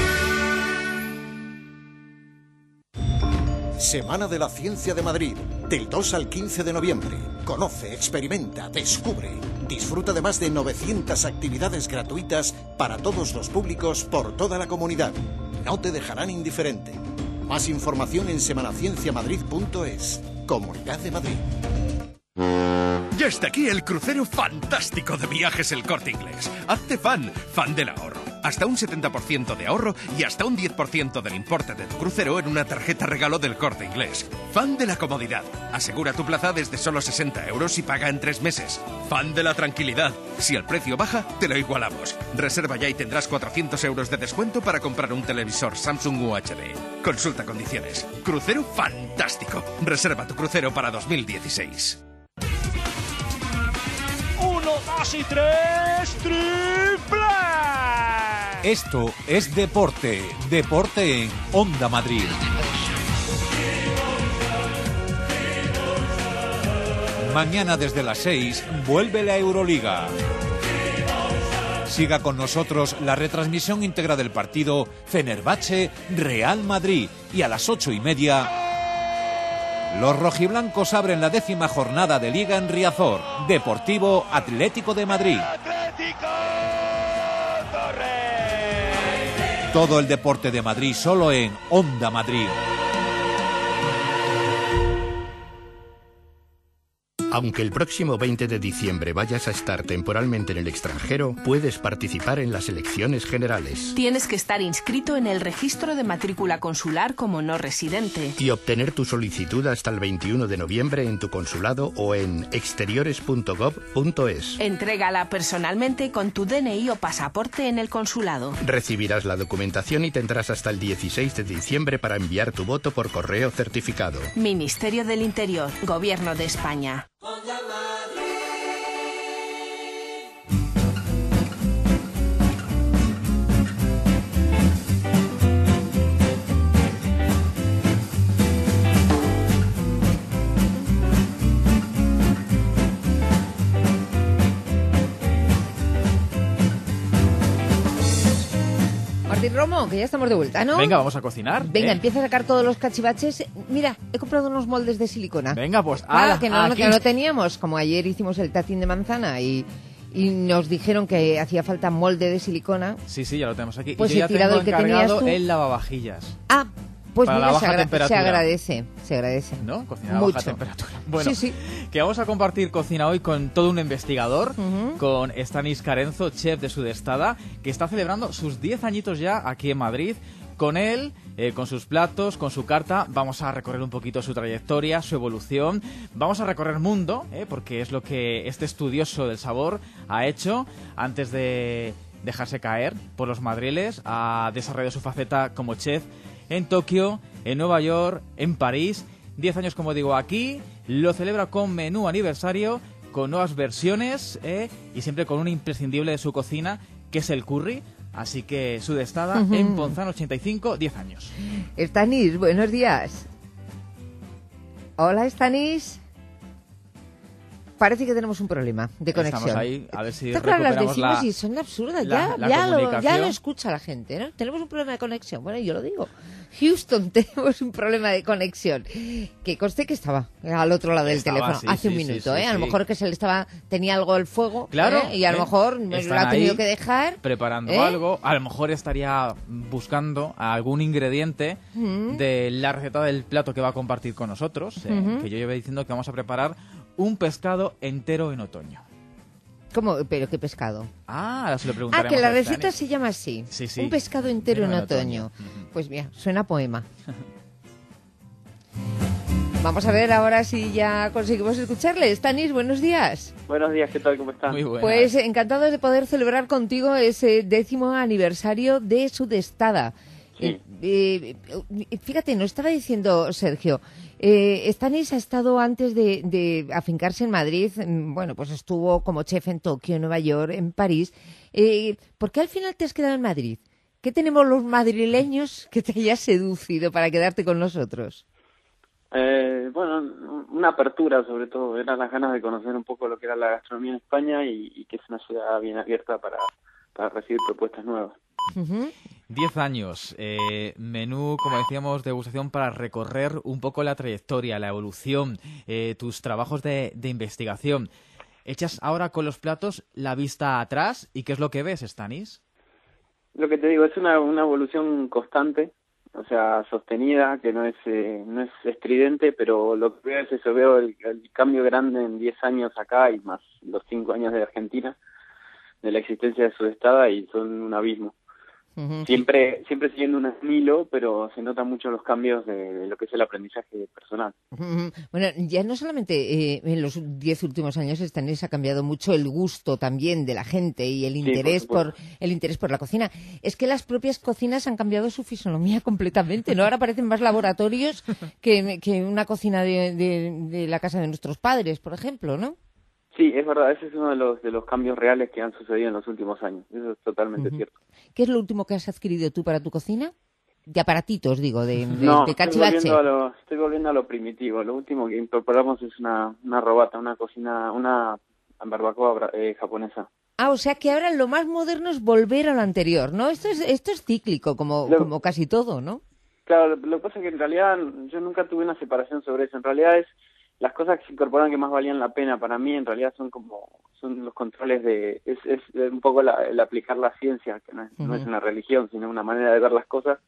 Semana de la Ciencia de Madrid, del dos al quince de noviembre. Conoce, experimenta, descubre. Disfruta de más de novecientas actividades gratuitas para todos los públicos por toda la comunidad. No te dejarán indiferente. Más información en semanacienciamadrid punto es. Comunidad de Madrid. Ya está aquí el crucero fantástico de Viajes El Corte Inglés. Hazte fan, fan del ahorro. Hasta un setenta por ciento de ahorro y hasta un diez por ciento del importe de tu crucero en una tarjeta regalo del Corte Inglés. Fan de la comodidad. Asegura tu plaza desde solo sesenta euros y paga en tres meses. Fan de la tranquilidad. Si el precio baja, te lo igualamos. Reserva ya y tendrás cuatrocientos euros de descuento para comprar un televisor Samsung U H D. Consulta condiciones. Crucero fantástico. Reserva tu crucero para dos mil dieciséis. Uno, dos y tres, triple. Esto es deporte, deporte en Onda Madrid. Mañana desde las seis vuelve la Euroliga. Siga con nosotros la retransmisión íntegra del partido Fenerbahce-Real Madrid y a las ocho y media los rojiblancos abren la décima jornada de Liga en Riazor. Deportivo Atlético de Madrid. Todo el deporte de Madrid solo en Onda Madrid. Aunque el próximo veinte de diciembre vayas a estar temporalmente en el extranjero, puedes participar en las elecciones generales. Tienes que estar inscrito en el registro de matrícula consular como no residente. Y obtener tu solicitud hasta el veintiuno de noviembre en tu consulado o en exteriores punto gob punto es. Entrégala personalmente con tu D N I o pasaporte en el consulado. Recibirás la documentación y tendrás hasta el dieciséis de diciembre para enviar tu voto por correo certificado. Ministerio del Interior, Gobierno de España. Martín Romo, que ya estamos de vuelta, ¿no? Venga, vamos a cocinar. Venga, ¿eh? empieza a sacar todos los cachivaches. Mira, he comprado unos moldes de silicona. Venga, pues Ah, ala, que no, no, aquí. que no teníamos. Como ayer hicimos el tatín de manzana y, y nos dijeron que hacía falta molde de silicona. Sí, sí, ya lo tenemos aquí. Pues y yo he ya tirado tengo el que tenías encargado tú. el lavavajillas. Ah, pues Para mira, la se, baja agra- se temperatura. agradece, se agradece. ¿No? Cocinar a Mucho. baja temperatura. Bueno, Sí, sí. que vamos a compartir cocina hoy con todo un investigador, Ujú. con Stanis Carenzo, chef de Sudestada, que está celebrando sus diez añitos ya aquí en Madrid. Con él, eh, con sus platos, con su carta, vamos a recorrer un poquito su trayectoria, su evolución. Vamos a recorrer mundo, eh, porque es lo que este estudioso del sabor ha hecho antes de dejarse caer por los madriles. Ha desarrollado su faceta como chef en Tokio, en Nueva York, en París. Diez años, como digo, aquí. Lo celebra con menú aniversario, con nuevas versiones eh, y siempre con un imprescindible de su cocina, que es el curry. Así que Sudestada Ujú. en Ponzano ochenta y cinco, diez años. Stanis, buenos días. Hola, Stanis. Parece que tenemos un problema de conexión. Estamos ahí, a ver si Está claro, las recuperamos decimos la, y son absurdas. la- ya, la ya, lo, ya comunicación. lo escucha la gente, ¿no? Tenemos un problema de conexión. Bueno, yo lo digo. Houston, tenemos un problema de conexión. Que conste que estaba al otro lado del Estaba, teléfono sí, hace un sí, sí, minuto, sí, ¿eh? A lo sí. mejor que se le estaba tenía algo el fuego, Claro, ¿eh? Y a lo ¿eh? mejor me lo Están ha tenido ahí que dejar. preparando ¿eh? algo. A lo mejor estaría buscando algún ingrediente Ujú. de la receta del plato que va a compartir con nosotros. eh, Ujú. Que yo llevo diciendo que vamos a preparar un pescado entero en otoño. ¿Cómo? ¿Pero qué pescado? Ah, ahora se lo Ah, preguntaremos. que la a receta Stanis. se llama así. Sí, sí. Un pescado entero en Entero en otoño. Pues mira, suena a poema. Vamos a ver ahora si ya conseguimos escucharle. Stanis, buenos días. Buenos días, ¿qué tal? ¿Cómo están? Muy buenas. Pues encantados de poder celebrar contigo ese décimo aniversario de Sudestada. Sí. Eh, eh, fíjate, nos estaba diciendo Sergio, eh, Stanis ha estado antes de, de afincarse en Madrid, bueno, pues estuvo como chef en Tokio, en Nueva York, en París. Eh, ¿Por qué al final te has quedado en Madrid? ¿Qué tenemos los madrileños que te haya seducido para quedarte con nosotros? Eh, bueno, una apertura sobre todo, eran las ganas de conocer un poco lo que era la gastronomía en España y, y que es una ciudad bien abierta para, para recibir propuestas nuevas. Uh-huh. Diez años, eh, menú, como decíamos, degustación para recorrer un poco la trayectoria, la evolución, eh, tus trabajos de, de investigación. ¿Echas ahora con los platos la vista atrás y qué es lo que ves, Stanis? Lo que te digo, es una, una evolución constante, o sea, sostenida, que no es eh, no es estridente, pero lo que veo es eso, veo el, el cambio grande en diez años acá y más los cinco años de Argentina, de la existencia de Sudestada, y son un abismo. Uh-huh. Siempre siempre siguiendo un hilo, pero se notan mucho los cambios de, de lo que es el aprendizaje personal. Uh-huh. Bueno, ya no solamente eh, en los diez últimos años Stanis ha cambiado mucho el gusto también de la gente y el interés sí, por, por el interés por la cocina. Es que las propias cocinas han cambiado su fisonomía completamente, ¿no? Ahora parecen más laboratorios que, que una cocina de, de, de la casa de nuestros padres, por ejemplo, ¿no? Sí, es verdad, ese es uno de los de los cambios reales que han sucedido en los últimos años. Eso es totalmente uh-huh. cierto. ¿Qué es lo último que has adquirido tú para tu cocina? De aparatitos, digo, de, de, no, de cachivache. Estoy volviendo, a lo, estoy volviendo a lo primitivo. Lo último que incorporamos es una, una robata, una cocina, una barbacoa eh, japonesa. Ah, o sea que ahora lo más moderno es volver a lo anterior, ¿no? Esto es esto es cíclico, como, lo, como casi todo, ¿no? Claro, lo, lo que pasa es que en realidad yo nunca tuve una separación sobre eso. En realidad es las cosas que se incorporan que más valían la pena para mí en realidad son como son los controles de es, es un poco la, el aplicar la ciencia, que no es, uh-huh. no es una religión sino una manera de ver las cosas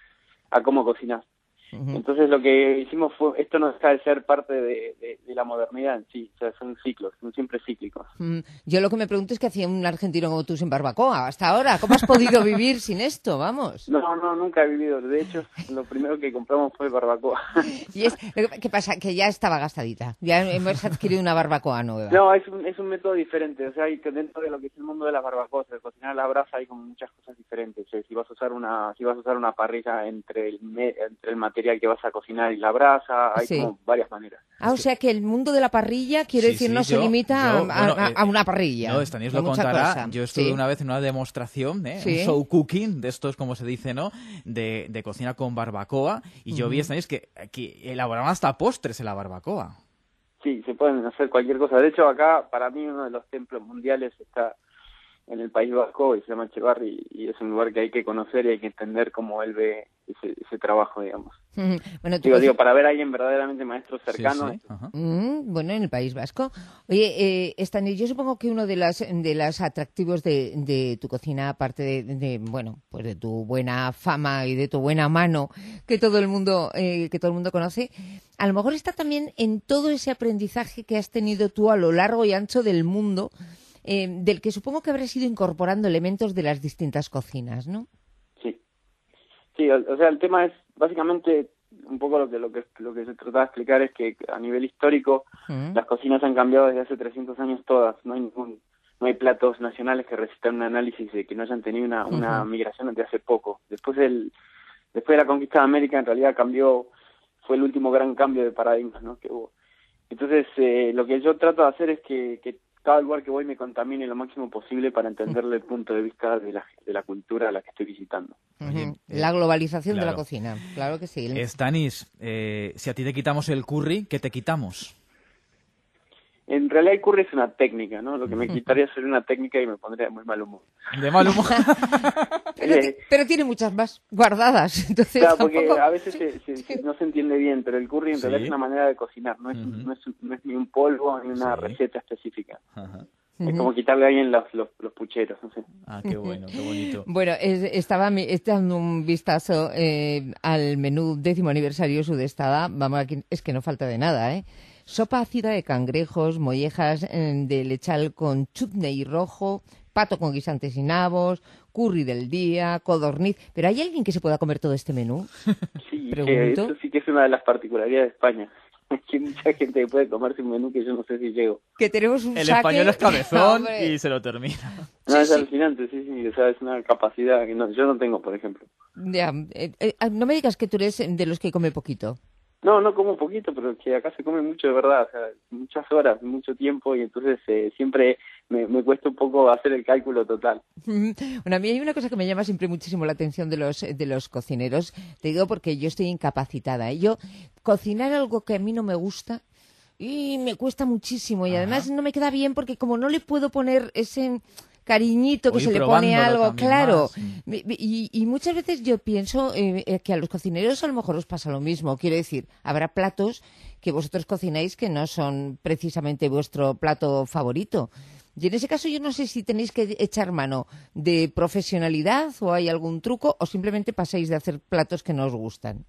a cómo cocinar. Uh-huh. Entonces lo que hicimos fue, esto no deja de ser parte de, de, de la modernidad en sí, o sea, son ciclos, son siempre cíclicos. Mm, yo lo que me pregunto es qué hacía un argentino como tú sin barbacoa hasta ahora, ¿cómo has podido vivir sin esto? Vamos. No, no, nunca he vivido, de hecho lo primero que compramos fue barbacoa. ¿Y es, qué pasa? Que ya estaba gastadita, ya hemos adquirido una barbacoa nueva. No, es un, es un método diferente, o sea, hay que dentro de lo que es el mundo de las barbacoas, de cocinar a la brasa hay como muchas cosas diferentes, o sea, si vas a usar una, si vas a usar una parrilla entre el, entre el material que vas a cocinar y la brasa, hay sí. como varias maneras. Ah, o sea que el mundo de la parrilla, quiero sí, decir, sí, no yo, se limita yo, a, bueno, a, a una parrilla. No, Stanis lo contará. Cosa. Yo estuve sí. una vez en una demostración, ¿eh? Sí. un show cooking, de estos, como se dice, ¿no? De, de cocina con barbacoa, y yo uh-huh. vi, Stanis, que, que elaboraban hasta postres en la barbacoa. Sí, se pueden hacer cualquier cosa. De hecho, acá, para mí, uno de los templos mundiales está en el País Vasco y se llama Echevarri, y es un lugar que hay que conocer y hay que entender cómo él ve ese, ese trabajo, digamos. Mm, bueno, digo, digo, para ver a alguien verdaderamente maestro cercano. Sí, sí. Mm, bueno, en el País Vasco. Oye, eh, Stanis, yo supongo que uno de los de los atractivos de, de tu cocina, aparte de, de, bueno, pues de tu buena fama y de tu buena mano que todo el mundo eh, que todo el mundo conoce, a lo mejor está también en todo ese aprendizaje que has tenido tú a lo largo y ancho del mundo. Eh, del que supongo que habrás ido incorporando elementos de las distintas cocinas, ¿no? Sí, sí, o, o sea, el tema es básicamente un poco lo que lo que lo que se trataba de explicar es que a nivel histórico uh-huh. las cocinas han cambiado desde hace trescientos años todas, no hay ningún, no hay platos nacionales que resistan un análisis de que no hayan tenido una, uh-huh. una migración desde hace poco. Después del después de la conquista de América en realidad cambió, fue el último gran cambio de paradigma, ¿no? que hubo. Entonces eh, lo que yo trato de hacer es que, que cada lugar que voy me contamine lo máximo posible para entenderle el punto de vista de la, de la cultura a la que estoy visitando. Uh-huh. La globalización claro. de la cocina, claro que sí. Stanis, eh, si a ti te quitamos el curry, ¿qué te quitamos? En realidad el curry es una técnica, ¿no? Lo que me quitaría sería una técnica y me pondría de muy mal humor. ¿De mal humor? pero, eh, pero tiene muchas más guardadas. Entonces claro, porque tampoco... a veces se, se, se, no se entiende bien, pero el curry en ¿Sí? realidad es una manera de cocinar, no es, uh-huh. no es, no es ni un polvo ni una ¿Sí? receta específica. Uh-huh. Es uh-huh. como quitarle a alguien los, los, los pucheros, no sé. Ah, qué bueno, qué bonito. Bueno, es, estaba dando un vistazo eh, al menú décimo aniversario Sudestada. Vamos, aquí es que no falta de nada, ¿eh? Sopa ácida de cangrejos, mollejas eh, de lechal con chutney rojo, pato con guisantes y nabos, curry del día, codorniz. ¿Pero hay alguien que se pueda comer todo este menú? Sí, que eso sí que es una de las particularidades de España. Hay mucha gente que puede comerse un menú que yo no sé si llego. Que tenemos un El saque... español es cabezón Hombre. y se lo termina. No, es alucinante, sí, sí, o sea, es una capacidad que no, yo no tengo, por ejemplo. Ya, eh, eh, no me digas que tú eres de los que come poquito. No, no como poquito, pero que acá se come mucho de verdad, o sea, muchas horas, mucho tiempo, y entonces eh, siempre me, me cuesta un poco hacer el cálculo total. Bueno, a mí hay una cosa que me llama siempre muchísimo la atención de los de los cocineros. Te digo porque yo estoy incapacitada. ¿eh? Yo, cocinar algo que a mí no me gusta, y me cuesta muchísimo. Y además no me queda bien porque como no le puedo poner ese cariñito que Uy, se le pone a algo, también claro. más. Y, y muchas veces yo pienso eh, que a los cocineros a lo mejor os pasa lo mismo. Quiero decir, habrá platos que vosotros cocináis que no son precisamente vuestro plato favorito. Y en ese caso yo no sé si tenéis que echar mano de profesionalidad o hay algún truco o simplemente pasáis de hacer platos que no os gustan.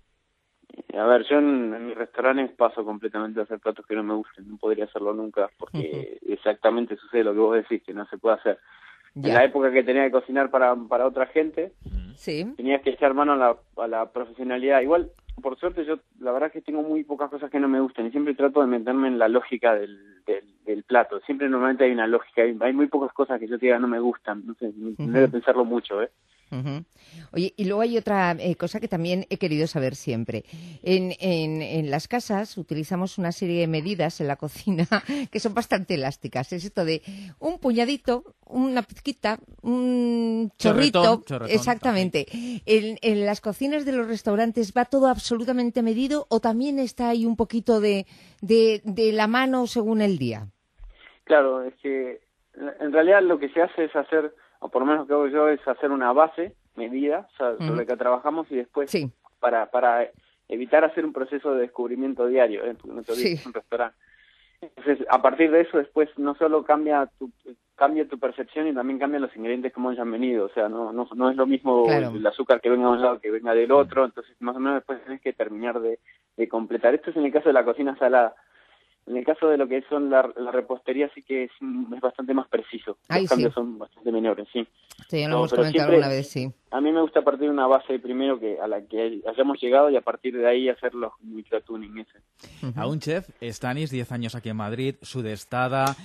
A ver, yo en, en mis restaurantes paso completamente a hacer platos que no me gusten, no podría hacerlo nunca, porque uh-huh. exactamente sucede lo que vos decís, que no se puede hacer. Ya. En la época que tenía que cocinar para, para otra gente, sí. tenías que echar mano a la, a la profesionalidad. Igual, por suerte, yo la verdad es que tengo muy pocas cosas que no me gustan y siempre trato de meterme en la lógica del, del, del plato. Siempre normalmente hay una lógica, hay, hay muy pocas cosas que yo te diga no me gustan, no sé, uh-huh. tendré que pensarlo mucho, ¿eh? Uh-huh. Oye, y luego hay otra eh, cosa que también he querido saber siempre. En, en, en las casas utilizamos una serie de medidas en la cocina que son bastante elásticas. Es esto de un puñadito, una pizquita, un chorrito. Chorretón, chorretón, exactamente. En, en las cocinas de los restaurantes ¿va todo absolutamente medido o también está ahí un poquito de, de, de la mano según el día? Claro, es que en realidad lo que se hace es hacer, o por lo menos lo que hago yo, es hacer una base medida, o sea, uh-huh. sobre la que trabajamos y después sí. para para evitar hacer un proceso de descubrimiento diario, ¿eh? Porque no te olvides, sí. es un restaurante. Entonces, a partir de eso, después no solo cambia tu cambia tu percepción y también cambian los ingredientes como hayan venido, o sea, no no no es lo mismo claro. el azúcar que venga de un lado que venga del otro, entonces más o menos después tienes que terminar de, de completar. Esto es en el caso de la cocina salada. En el caso de lo que son la, la repostería sí que es, es bastante más preciso. Ay, Los cambios sí. son bastante menores, sí. Sí, ya lo no, hemos pero comentado siempre, alguna vez, sí. A mí me gusta partir de una base primero que a la que hayamos llegado y a partir de ahí hacer los microtuning ese. Uh-huh. A un chef, Stanis, diez años aquí en Madrid, Sudestada,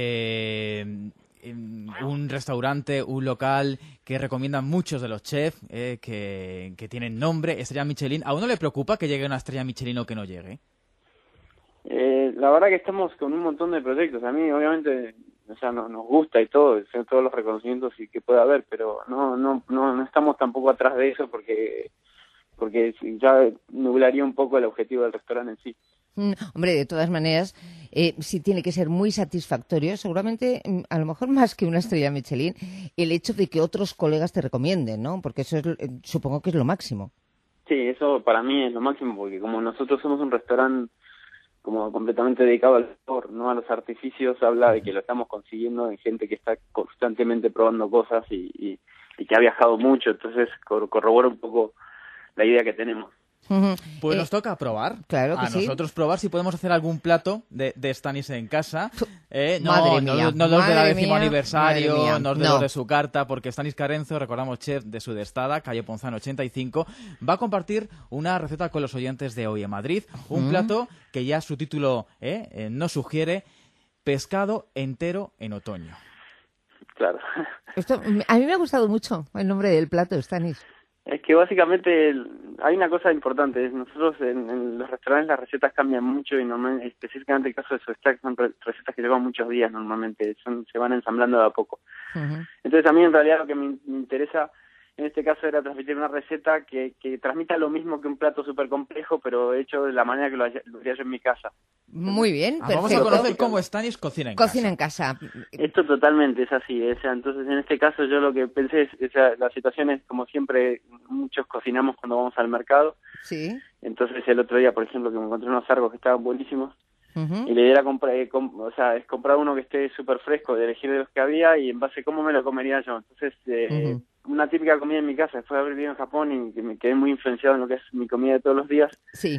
eh, un restaurante, un local que recomiendan muchos de los chefs, eh, que, que tienen nombre, estrella Michelin. ¿A uno le preocupa que llegue una estrella Michelin o que no llegue? Eh, la verdad que estamos con un montón de proyectos. A mí, obviamente, o sea, no, nos gusta y todo, todos los reconocimientos y que pueda haber, pero no, no, no, no estamos tampoco atrás de eso porque, porque ya nublaría un poco el objetivo del restaurante en sí. Mm, hombre, de todas maneras, eh, sí tiene que ser muy satisfactorio, seguramente, a lo mejor más que una estrella Michelin, el hecho de que otros colegas te recomienden, ¿no? Porque eso es, eh, supongo que es lo máximo. Sí, eso para mí es lo máximo, porque como nosotros somos un restaurante como completamente dedicado al sabor, no a los artificios, habla de que lo estamos consiguiendo en gente que está constantemente probando cosas y, y, y que ha viajado mucho, entonces cor- corrobora un poco la idea que tenemos. Uh-huh. Pues eh, nos toca probar. Claro que a sí. nosotros probar si podemos hacer algún plato de, de Stanis en casa. Eh, no, madre no, mía, no, no los de la madre décimo mía, aniversario, madre mía. no los de No. los de su carta, porque Stanis Carenzo, recordamos chef de Sudestada, calle Ponzano ochenta y cinco, va a compartir una receta con los oyentes de Hoy en Madrid. Un Mm. plato que ya su título eh, eh, nos sugiere, pescado entero en otoño. Claro. Esto, a mí me ha gustado mucho el nombre del plato, Stanis. Es que básicamente el- hay una cosa importante, es nosotros en, en los restaurantes las recetas cambian mucho y normalmente, específicamente el caso de Sudestada, son re- recetas que llevan muchos días normalmente, son, se van ensamblando de a poco. Uh-huh. Entonces a mí en realidad lo que me, me interesa en este caso era transmitir una receta que, que transmita lo mismo que un plato súper complejo, pero hecho de la manera que lo, haya- lo haría yo en mi casa. Muy bien, Ah, perfecto. vamos a conocer cómo Stanis cocina en Cocina casa. en casa. Esto totalmente es así, o sea, entonces en este caso yo lo que pensé es, o sea, la situación es como siempre, muchos cocinamos cuando vamos al mercado, Sí. entonces el otro día, por ejemplo, que me encontré unos sargos que estaban buenísimos, Uh-huh. y la idea era comprar, eh, com- o sea, es comprar uno que esté súper fresco, de elegir de los que había y en base a cómo me lo comería yo. Entonces, eh, Ujú. una típica comida en mi casa, después de haber vivido en Japón y que me quedé muy influenciado en lo que es mi comida de todos los días, Sí.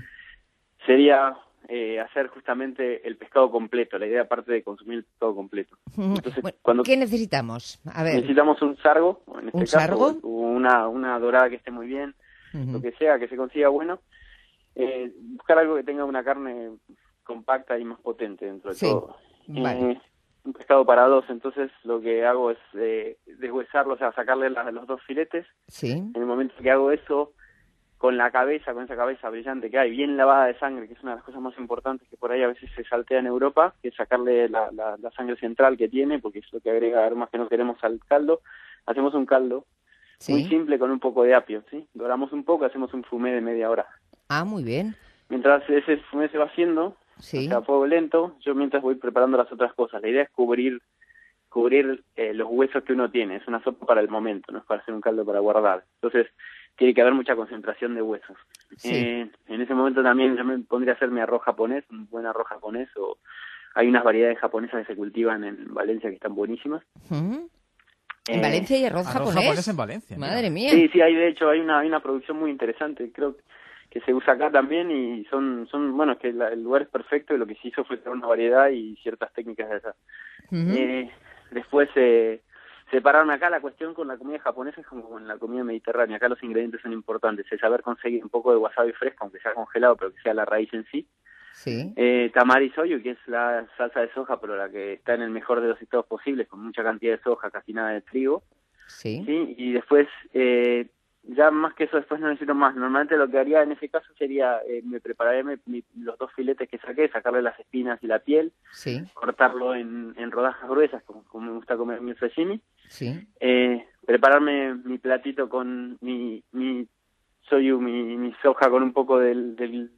sería eh, hacer justamente el pescado completo, la idea aparte de consumir el pescado completo. Ujú. Entonces, Bueno, cuando ¿qué necesitamos? A ver. necesitamos un sargo, o en este ¿Un caso, sargo? o una, una dorada que esté muy bien, Ujú. lo que sea, que se consiga bueno, eh, buscar algo que tenga una carne compacta y más potente dentro de sí. todo. Vale. Eh, un pescado para dos, entonces lo que hago es eh, deshuesarlo, o sea, sacarle la, los dos filetes. Sí. En el momento que hago eso, con la cabeza, con esa cabeza brillante que hay, bien lavada de sangre, que es una de las cosas más importantes que por ahí a veces se saltea en Europa, que es sacarle la, la, la sangre central que tiene, porque es lo que agrega aromas que no queremos al caldo. Hacemos un caldo sí. muy simple con un poco de apio, ¿sí? Doramos un poco, hacemos un fumé de media hora. Ah, muy bien. Mientras ese fumé se va haciendo, sí. a fuego lento, yo mientras voy preparando las otras cosas. La idea es cubrir cubrir eh, los huesos que uno tiene. Es una sopa para el momento, no es para hacer un caldo para guardar. Entonces, tiene que haber mucha concentración de huesos. Sí. Eh, en ese momento también yo me pondría a hacer mi arroz japonés, un buen arroz japonés, o hay unas variedades japonesas que se cultivan en Valencia que están buenísimas. ¿Mm? ¿En Eh, Valencia hay arroz, arroz japonés? japonés en Valencia. Madre mía. Sí, sí, hay de hecho, hay una, hay una producción muy interesante, creo que se usa acá también y son, son bueno, es que la, el lugar es perfecto y lo que se hizo fue tener una variedad y ciertas técnicas de allá. Uh-huh. Eh, después, eh, separarme acá, la cuestión con la comida japonesa es como con la comida mediterránea, acá los ingredientes son importantes, es saber conseguir un poco de wasabi fresco, aunque sea congelado, pero que sea la raíz en sí. Sí. Eh, tamari soyu, que es la salsa de soja, pero la que está en el mejor de los estados posibles, con mucha cantidad de soja, casi nada de trigo. Sí. Sí, y después, eh, ya más que eso, después no necesito más. Normalmente lo que haría en ese caso sería, eh, me prepararía mi, mi, los dos filetes que saqué, sacarle las espinas y la piel, sí. cortarlo en, en rodajas gruesas, como, como me gusta comer mi sashimi. Sí. Eh, prepararme mi platito con mi, mi soyu, mi, mi soja con un poco del, del,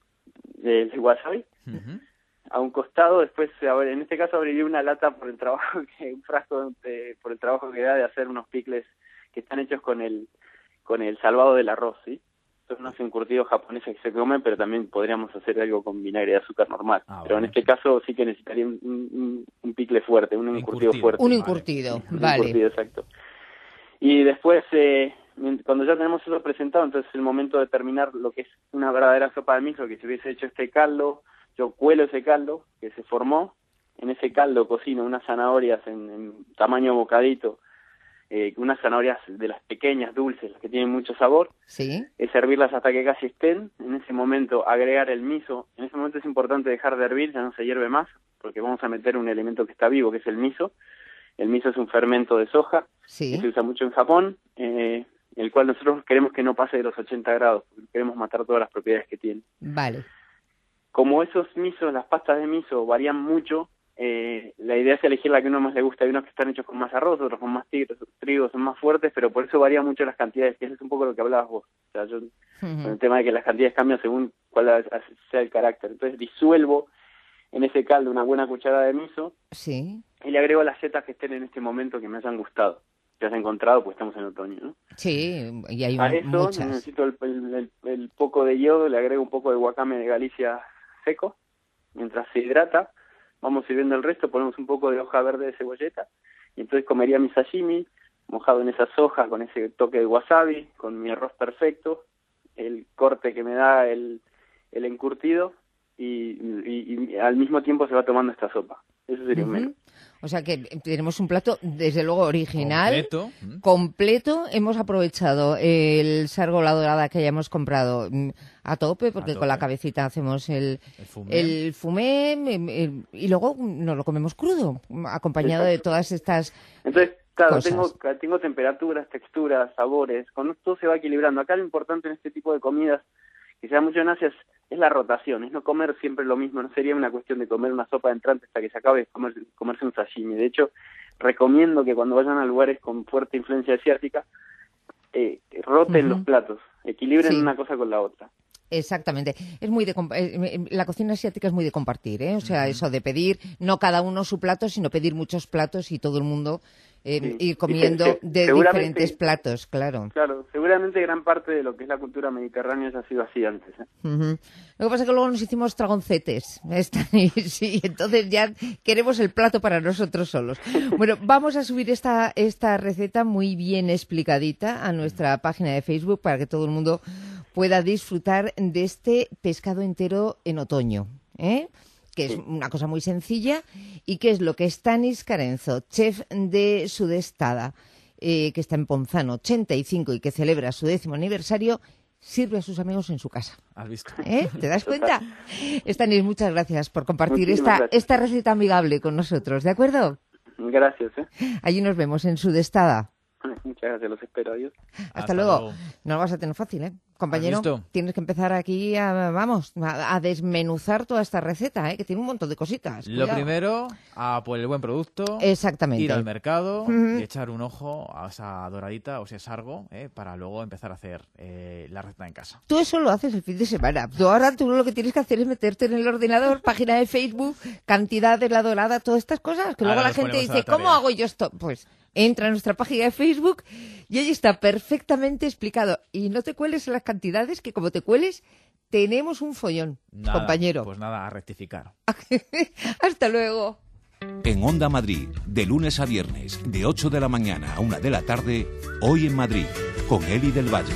del wasabi. Uh-huh. A un costado, después, a ver, en este caso abriría una lata por el trabajo, que un frasco de, por el trabajo que da de hacer unos picles que están hechos con el con el salvado del arroz, ¿sí? Son unos encurtidos japoneses que se comen, pero también podríamos hacer algo con vinagre de azúcar normal. Ah, pero bueno. en este caso sí que necesitaría un, un, un picle fuerte, un encurtido, Encurtido. fuerte. Un encurtido, Un vale. encurtido, exacto. Y después, eh, cuando ya tenemos eso presentado, entonces es el momento de terminar lo que es una verdadera sopa de miso, que se hubiese hecho este caldo. Yo cuelo ese caldo que se formó, en ese caldo cocino unas zanahorias en, en tamaño bocadito, eh, unas zanahorias de las pequeñas, dulces, las que tienen mucho sabor, sí. es servirlas hasta que casi estén, en ese momento agregar el miso, en ese momento es importante dejar de hervir, ya no se hierve más, porque vamos a meter un elemento que está vivo, que es el miso. El miso es un fermento de soja, sí. que se usa mucho en Japón, eh, el cual nosotros queremos que no pase de los ochenta grados, porque queremos matar todas las propiedades que tiene. Vale. Como esos misos, las pastas de miso varían mucho, eh, la idea es elegir la que a uno más le gusta. Hay unos que están hechos con más arroz, otros con más trigo, trigo son más fuertes, pero por eso varían mucho las cantidades, que eso es un poco lo que hablabas vos. O sea, yo, uh-huh. con el tema de que las cantidades cambian según cuál sea el carácter. Entonces disuelvo en ese caldo una buena cucharada de miso, sí. y le agrego las setas que estén en este momento que me hayan gustado, que has encontrado, pues estamos en otoño, ¿no? Sí, y hay A eso muchas. necesito el, el, el, el poco de yodo, le agrego un poco de guacame de Galicia seco, mientras se hidrata, vamos sirviendo el resto, ponemos un poco de hoja verde de cebolleta, y entonces comería mi sashimi, mojado en esa soja, con ese toque de wasabi, con mi arroz perfecto, el corte que me da el, el encurtido, y, y, y al mismo tiempo se va tomando esta sopa. Eso sería un menú. O sea que tenemos un plato, desde luego, original, completo. completo. Hemos aprovechado el sargo la dorada que hayamos comprado mm, a tope, porque A tope. con la cabecita hacemos el, El fumé. el fumé em, em, y luego nos lo comemos crudo, acompañado Exacto. de todas estas Entonces, claro, cosas. tengo, tengo temperaturas, texturas, sabores, con todo se va equilibrando. Acá lo importante en este tipo de comidas, que se da mucho en Asia, es, es la rotación, es no comer siempre lo mismo. No sería una cuestión de comer una sopa de entrante hasta que se acabe, es comer, comerse un sashimi. De hecho, recomiendo que cuando vayan a lugares con fuerte influencia asiática, eh, roten Ujú. los platos, equilibren Sí. una cosa con la otra. Exactamente. Es muy de comp- eh, la cocina asiática es muy de compartir, ¿eh? O sea, Ujú. eso de pedir no cada uno su plato, sino pedir muchos platos y todo el mundo eh, Sí. ir Y comiendo se- se- de seguramente- diferentes platos, claro. Claro, seguramente gran parte de lo que es la cultura mediterránea ya ha sido así antes, ¿eh? Ujú. Lo que pasa es que luego nos hicimos dragoncetes. Esta- y sí, entonces ya queremos el plato para nosotros solos. Bueno, vamos a subir esta, esta receta muy bien explicadita a nuestra página de Facebook para que todo el mundo pueda disfrutar de este pescado entero en otoño, ¿eh? Que es una cosa muy sencilla y que es lo que Stanis Carenzo, chef de Sudestada, eh, que está en Ponzano ochenta y cinco y que celebra su décimo aniversario, sirve a sus amigos en su casa. ¿Has visto? ¿Eh? ¿Te das cuenta? Stanis, muchas gracias por compartir esta, Muchísimas gracias. esta receta amigable con nosotros, ¿de acuerdo? Gracias, ¿eh? Allí nos vemos en Sudestada. Muchas gracias, los espero. Adiós. Hasta, Hasta luego. luego. No lo vas a tener fácil, ¿eh? Compañero, ¿Has visto? tienes que empezar aquí a, vamos, a, a desmenuzar toda esta receta, ¿eh? Que tiene un montón de cositas. Lo Cuidado. primero, a por el buen producto. Exactamente. Ir al mercado Ujú. y echar un ojo a esa doradita o ese sargo, ¿eh? Para luego empezar a hacer eh, la receta en casa. Tú eso lo haces el fin de semana. Tú ahora tú lo que tienes que hacer es meterte en el ordenador, página de Facebook, cantidad de la dorada, todas estas cosas. Que luego Ahora la nos gente ponemos a dice, la ¿cómo tarea. hago yo esto? Pues entra a nuestra página de Facebook y ahí está perfectamente explicado. Y no te cueles en las cantidades, que como te cueles, tenemos un follón, Nada, compañero. Pues nada, a rectificar. Hasta luego. En Onda Madrid, de lunes a viernes, de ocho de la mañana a una de la tarde, Hoy en Madrid, con Eli del Valle.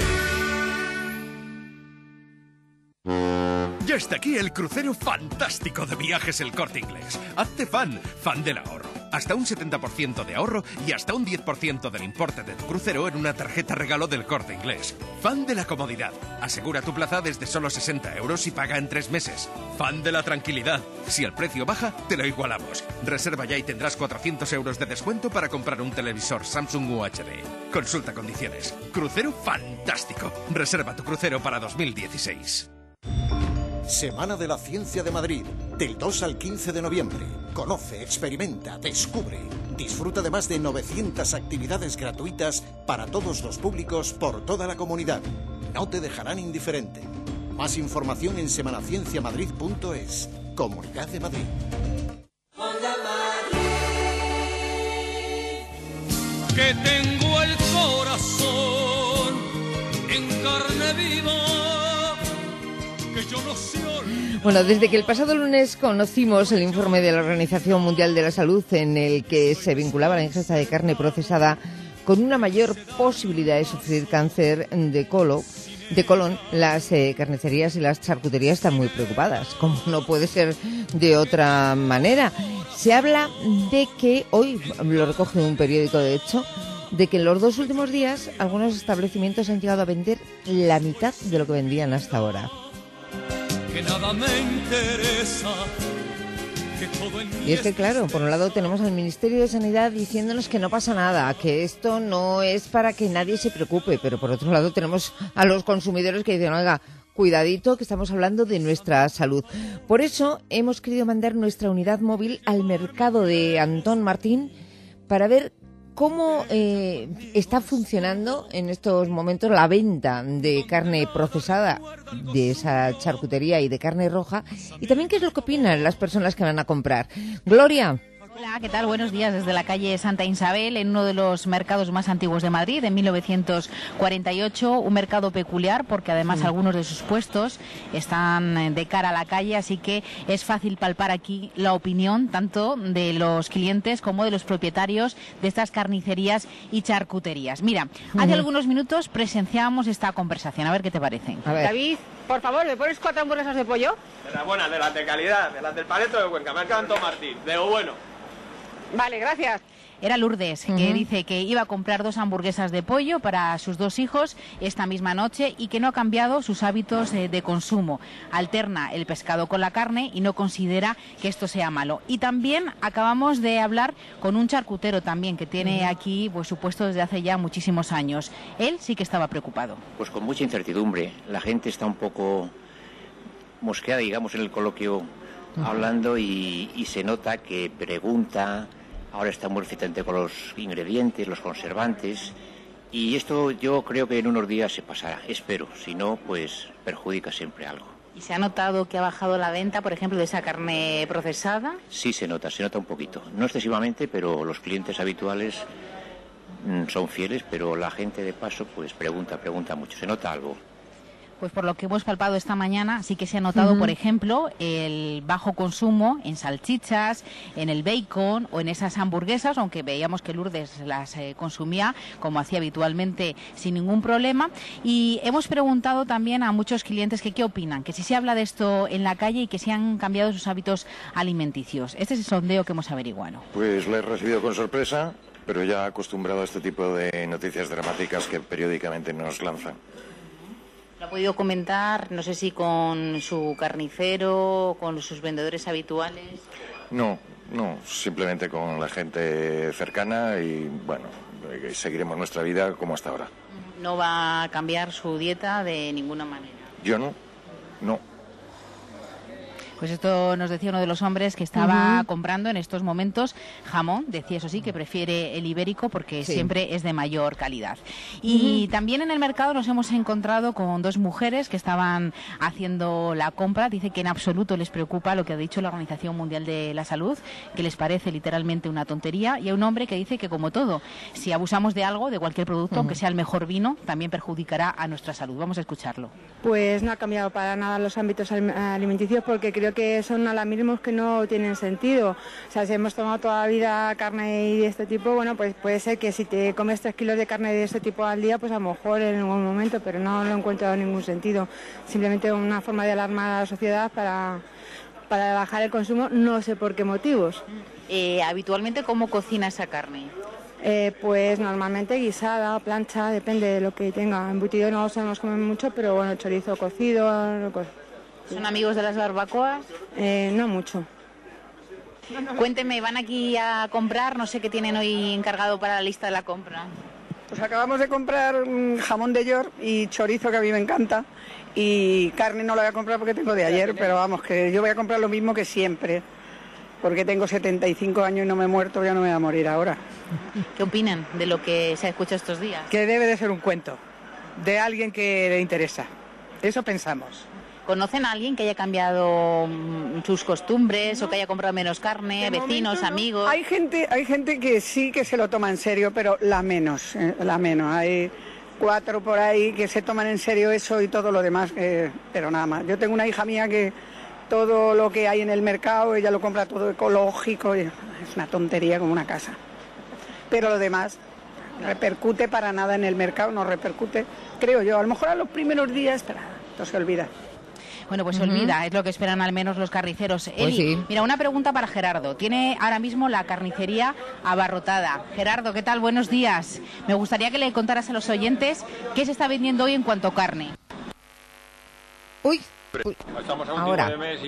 Ya está aquí el crucero fantástico de Viajes El Corte Inglés. Hazte fan, fan del ahorro. Hasta un setenta por ciento de ahorro y hasta un diez por ciento del importe de tu crucero en una tarjeta regalo del Corte Inglés. Fan de la comodidad. Asegura tu plaza desde solo sesenta euros y paga en tres meses. Fan de la tranquilidad. Si el precio baja, te lo igualamos. Reserva ya y tendrás cuatrocientos euros de descuento para comprar un televisor Samsung U H D. Consulta condiciones. Crucero fantástico. Reserva tu crucero para dos mil dieciséis. Semana de la Ciencia de Madrid, del dos al quince de noviembre. Conoce, experimenta, descubre. Disfruta de más de novecientas actividades gratuitas para todos los públicos por toda la comunidad. No te dejarán indiferente. Más información en semanacienciamadrid punto es. Comunidad de Madrid. Que tengo el corazón en carne viva. Bueno, desde que el pasado lunes conocimos el informe de la Organización Mundial de la Salud en el que se vinculaba la ingesta de carne procesada con una mayor posibilidad de sufrir cáncer de colon, de colon las eh, carnicerías y las charcuterías están muy preocupadas, como no puede ser de otra manera. Se habla de que, hoy lo recoge un periódico de hecho, de que en los dos últimos días algunos establecimientos han llegado a vender la mitad de lo que vendían hasta ahora. Que nada me interesa, que todo en mí Y es que, claro, por un lado tenemos al Ministerio de Sanidad diciéndonos que no pasa nada, que esto no es para que nadie se preocupe, pero por otro lado tenemos a los consumidores que dicen, oiga, cuidadito, que estamos hablando de nuestra salud. Por eso hemos querido mandar nuestra unidad móvil al mercado de Antón Martín para ver cómo eh, está funcionando en estos momentos la venta de carne procesada de esa charcutería y de carne roja, y también qué es lo que opinan las personas que van a comprar. Gloria. Hola, ¿qué tal? Buenos días desde la calle Santa Isabel, en uno de los mercados más antiguos de Madrid, en mil novecientos cuarenta y ocho, un mercado peculiar porque además Sí. algunos de sus puestos están de cara a la calle, así que es fácil palpar aquí la opinión tanto de los clientes como de los propietarios de estas carnicerías y charcuterías. Mira, hace Ujú. algunos minutos presenciábamos esta conversación, a ver qué te parece. David, por favor, ¿me pones cuatro hamburguesas de pollo? De las buenas, de las de calidad, de las del Paleto de Cuenca, marca Antón Martín, de lo bueno. Vale, gracias. Era Lourdes, que Ujú. dice que iba a comprar dos hamburguesas de pollo para sus dos hijos esta misma noche y que no ha cambiado sus hábitos eh, de consumo. Alterna el pescado con la carne y no considera que esto sea malo. Y también acabamos de hablar con un charcutero también que tiene Ujú. aquí pues, su puesto desde hace ya muchísimos años. Él sí que estaba preocupado. Pues con mucha incertidumbre. La gente está un poco mosqueada, digamos, en el coloquio, hablando y, y se nota que pregunta. Ahora está muy reticente con los ingredientes, los conservantes, y esto yo creo que en unos días se pasará, espero, si no, pues perjudica siempre algo. ¿Y se ha notado que ha bajado la venta, por ejemplo, de esa carne procesada? Sí se nota, se nota un poquito, no excesivamente, pero los clientes habituales mm, son fieles, pero la gente de paso pues pregunta, pregunta mucho, se nota algo. Pues por lo que hemos palpado esta mañana, sí que se ha notado, Ujú. por ejemplo, el bajo consumo en salchichas, en el bacon o en esas hamburguesas, aunque veíamos que Lourdes las eh, consumía como hacía habitualmente sin ningún problema. Y hemos preguntado también a muchos clientes que qué opinan, que si se habla de esto en la calle y que si han cambiado sus hábitos alimenticios. Este es el sondeo que hemos averiguado. Pues la he recibido con sorpresa, pero ya acostumbrado a este tipo de noticias dramáticas que periódicamente nos lanzan. ¿Lo ha podido comentar, no sé si con su carnicero, con sus vendedores habituales? No, no, simplemente con la gente cercana y, bueno, seguiremos nuestra vida como hasta ahora. ¿No va a cambiar su dieta de ninguna manera? Yo no, no. Pues esto nos decía uno de los hombres que estaba Ujú. comprando en estos momentos jamón. Decía, eso sí, que prefiere el ibérico porque Sí. siempre es de mayor calidad. Y Ujú. también en el mercado nos hemos encontrado con dos mujeres que estaban haciendo la compra. Dice que en absoluto les preocupa lo que ha dicho la Organización Mundial de la Salud, que les parece literalmente una tontería. Y hay un hombre que dice que, como todo, si abusamos de algo, de cualquier producto, Ujú. aunque sea el mejor vino, también perjudicará a nuestra salud. Vamos a escucharlo. Pues no ha cambiado para nada los ámbitos alim- alimenticios porque creo que son alarmismos que no tienen sentido. O sea, si hemos tomado toda la vida carne y de este tipo, bueno, pues puede ser que si te comes tres kilos de carne de este tipo al día, pues a lo mejor en algún momento, pero no lo encuentro ningún sentido. Simplemente una forma de alarmar a la sociedad para, para bajar el consumo, no sé por qué motivos. Eh, habitualmente, ¿cómo cocina esa carne? Eh, pues normalmente guisada, plancha, depende de lo que tenga. Embutido no sabemos comer mucho, pero bueno, chorizo cocido. co- ¿Son amigos de las barbacoas? Eh, no mucho. Cuénteme, van aquí a comprar, no sé qué tienen hoy encargado para la lista de la compra. Pues acabamos de comprar mm, jamón de York y chorizo, que a mí me encanta, y carne no la voy a comprar porque tengo de ayer, pero vamos, que yo voy a comprar lo mismo que siempre, porque tengo setenta y cinco años y no me he muerto, ya no me voy a morir ahora. ¿Qué opinan de lo que se ha escuchado estos días? Que debe de ser un cuento, de alguien que le interesa. Eso pensamos. ¿Conocen a alguien que haya cambiado mm, sus costumbres o que haya comprado menos carne, De vecinos, momento no. amigos? Hay gente, hay gente que sí que se lo toma en serio, pero la menos, eh, la menos. Hay cuatro por ahí que se toman en serio eso y todo lo demás, eh, pero nada más. Yo tengo una hija mía que todo lo que hay en el mercado, ella lo compra todo ecológico, y es una tontería como una casa. Pero lo demás repercute para nada en el mercado, no repercute, creo yo. A lo mejor a los primeros días, pero esto se olvida. Bueno, pues se Ujú. olvida, es lo que esperan al menos los carniceros. Eli, sí. mira, una pregunta para Gerardo. Tiene ahora mismo la carnicería abarrotada. Gerardo, ¿qué tal? Buenos días. Me gustaría que le contaras a los oyentes qué se está vendiendo hoy en cuanto a carne. Uy. Estamos a Ahora. último de mes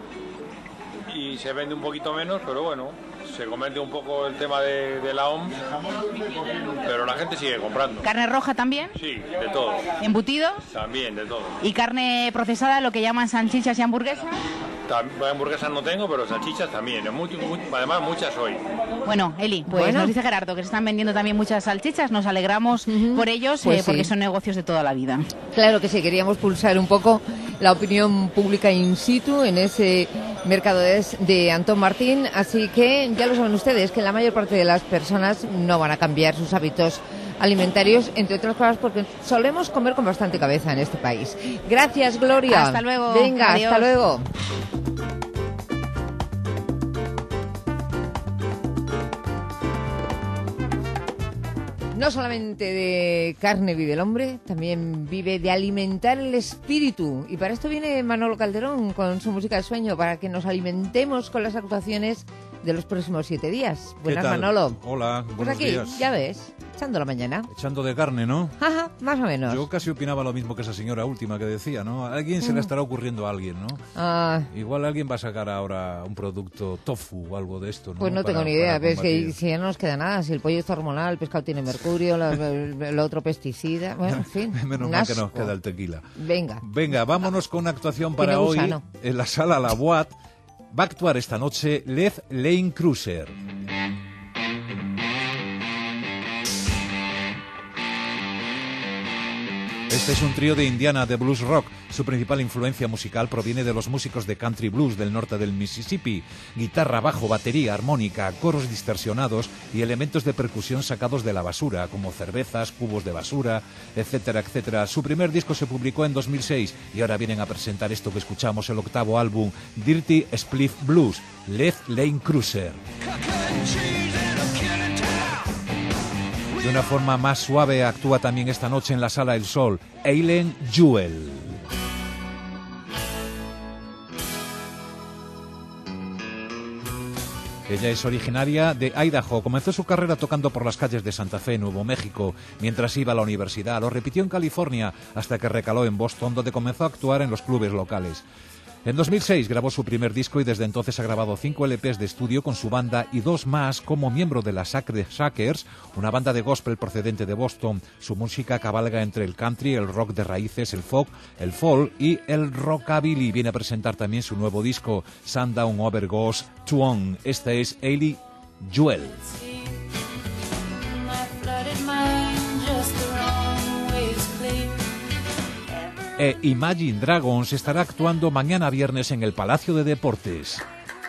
y, y se vende un poquito menos, pero bueno, se comete un poco el tema de, de la O M S, pero la gente sigue comprando. ¿Carne roja también? Sí, de todo. ¿Embutidos? También, de todo. ¿Y carne procesada, lo que llaman salchichas y hamburguesas? Tam- hamburguesas no tengo, pero salchichas también. Mu- mu- además, muchas hoy. Bueno, Eli, pues Bueno. nos dice Gerardo que se están vendiendo también muchas salchichas. Nos alegramos por ellos, Pues eh, porque sí. son negocios de toda la vida. Claro que sí, queríamos pulsar un poco la opinión pública in situ en ese mercado de, de Antón Martín, así que ya lo saben ustedes que la mayor parte de las personas no van a cambiar sus hábitos alimentarios, entre otras cosas porque solemos comer con bastante cabeza en este país. Gracias, Gloria. Hasta luego. Venga, Adiós. hasta luego. No solamente de carne vive el hombre, también vive de alimentar el espíritu. Y para esto viene Manolo Calderón con su música de sueño, para que nos alimentemos con las actuaciones de los próximos siete días. ¿Qué Buenas, tal? Manolo. Hola, Pues buenos aquí, días. ya ves, echando la mañana. Echando de carne, ¿no? Ajá, más o menos. Yo casi opinaba lo mismo que esa señora última que decía, ¿no? A alguien se le Mm. estará ocurriendo a alguien, ¿no? Ah, Igual alguien va a sacar ahora un producto tofu o algo de esto, ¿no? pues no tengo Para- ni idea, para pero es que combatir. si ya no nos queda nada, si el pollo está hormonal, el pescado tiene mercurio, la- el, el otro pesticida, bueno, en fin. Menos un mal que nos asco. queda el tequila. Venga. Venga, vámonos con una actuación Que me para hoy. gusano. En la sala La Boîte va a actuar esta noche Les Lane Cruiser. Este es un trío de Indiana de blues rock. Su principal influencia musical proviene de los músicos de country blues del norte del Mississippi. Guitarra, bajo, batería, armónica, coros distorsionados y elementos de percusión sacados de la basura, como cervezas, cubos de basura, etcétera, etcétera. Su primer disco se publicó en dos mil seis y ahora vienen a presentar esto que escuchamos, el octavo álbum, Dirty Spliff Blues, Les Lane Cruiser. De una forma más suave actúa también esta noche en la Sala El Sol, Eileen Jewell. Ella es originaria de Idaho. Comenzó su carrera tocando por las calles de Santa Fe, Nuevo México, mientras iba a la universidad. Lo repitió en California hasta que recaló en Boston, donde comenzó a actuar en los clubes locales. En dos mil seis grabó su primer disco y desde entonces ha grabado cinco L Pes de estudio con su banda y dos más como miembro de la Sacred Shakers, una banda de gospel procedente de Boston. Su música cabalga entre el country, el rock de raíces, el folk, el folk y el rockabilly. Viene a presentar también su nuevo disco, Sundown Over Goes to On. Esta es Hayley Jewell. E Imagine Dragons estará actuando mañana viernes en el Palacio de Deportes.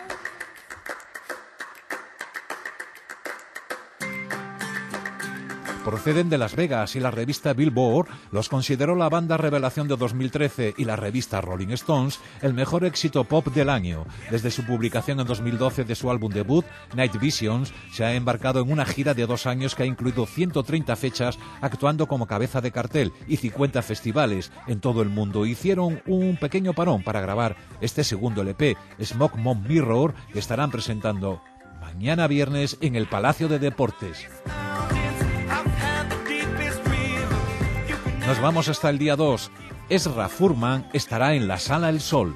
Proceden de Las Vegas y la revista Billboard los consideró la banda revelación de dos mil trece y la revista Rolling Stones el mejor éxito pop del año. Desde su publicación en dos mil doce de su álbum debut, Night Visions, se ha embarcado en una gira de dos años que ha incluido ciento treinta fechas, actuando como cabeza de cartel, y cincuenta festivales en todo el mundo. Hicieron un pequeño parón para grabar este segundo L P, Smoke Monk Mirror, que estarán presentando mañana viernes en el Palacio de Deportes. Nos vamos hasta el día dos. Ezra Furman estará en la Sala El Sol.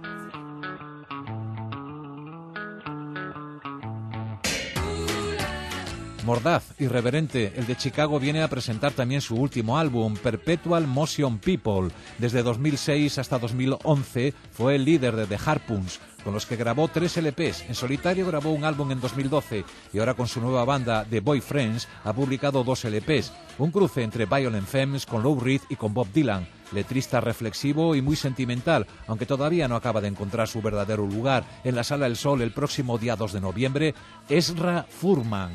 Mordaz, irreverente, el de Chicago viene a presentar también su último álbum, Perpetual Motion People. Desde dos mil seis hasta dos mil once fue el líder de The Harpoons, con los que grabó tres L Pes. En solitario grabó un álbum en dos mil doce y ahora con su nueva banda The Boyfriends ha publicado dos L Pes. Un cruce entre Violent Femmes con Lou Reed y con Bob Dylan. Letrista reflexivo y muy sentimental, aunque todavía no acaba de encontrar su verdadero lugar. En la Sala El Sol el próximo día dos de noviembre, Ezra Furman.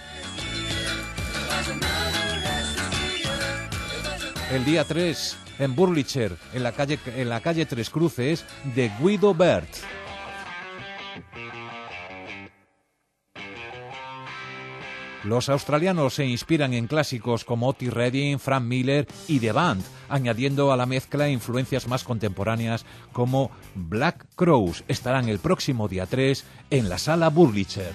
El día tres, en Burlitzer, en la calle, en la calle Tres Cruces, de Guido Bert. Los australianos se inspiran en clásicos como Otis Redding, Frank Miller y The Band, añadiendo a la mezcla influencias más contemporáneas como Black Crowes. Estarán el próximo día tres en la Sala Burlitzer.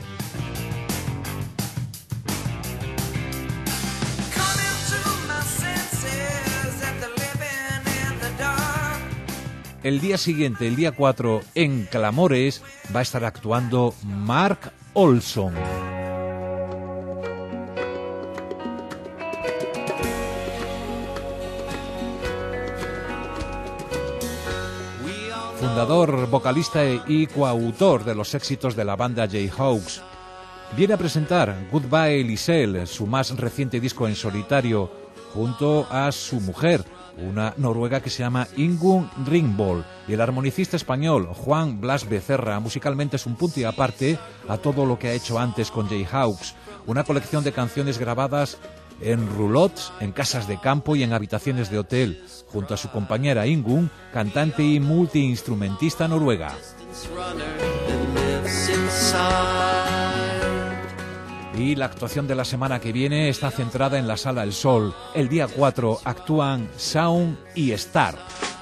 El día siguiente, el día cuatro, en Clamores, va a estar actuando Mark Olson. Fundador, vocalista y coautor de los éxitos de la banda Jayhawks, viene a presentar Goodbye Lisel, su más reciente disco en solitario, junto a su mujer, una noruega que se llama Ingunn Ringvold, y el armonicista español Juan Blas Becerra. Musicalmente es un punto y aparte a todo lo que ha hecho antes con Jayhawks, una colección de canciones grabadas en roulottes, en casas de campo y en habitaciones de hotel, junto a su compañera Ingunn, cantante y multiinstrumentista noruega. Y la actuación de la semana que viene está centrada en la Sala El Sol. El día cuatro actúan Sound y Star.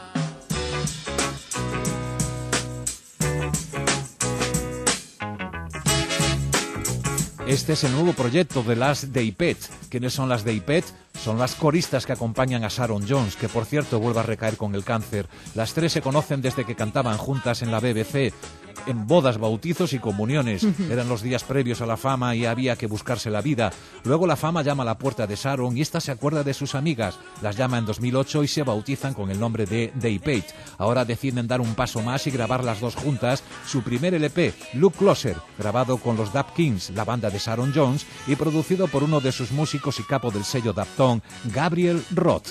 Este es el nuevo proyecto de las Deipet. ¿Quiénes son las Deipet? Son las coristas que acompañan a Sharon Jones, que por cierto vuelve a recaer con el cáncer. Las tres se conocen desde que cantaban juntas en la B B C, en bodas, bautizos y comuniones. Eran los días previos a la fama y había que buscarse la vida. Luego la fama llama a la puerta de Sharon y esta se acuerda de sus amigas. Las llama en dos mil ocho y se bautizan con el nombre de Deipet. Ahora deciden dar un paso más y grabar las dos juntas su primer L P, Look Closer, grabado con los Dap Kings, la banda de Sharon Jones, y producido por uno de sus músicos y capo del sello Daptone, Gabriel Roth.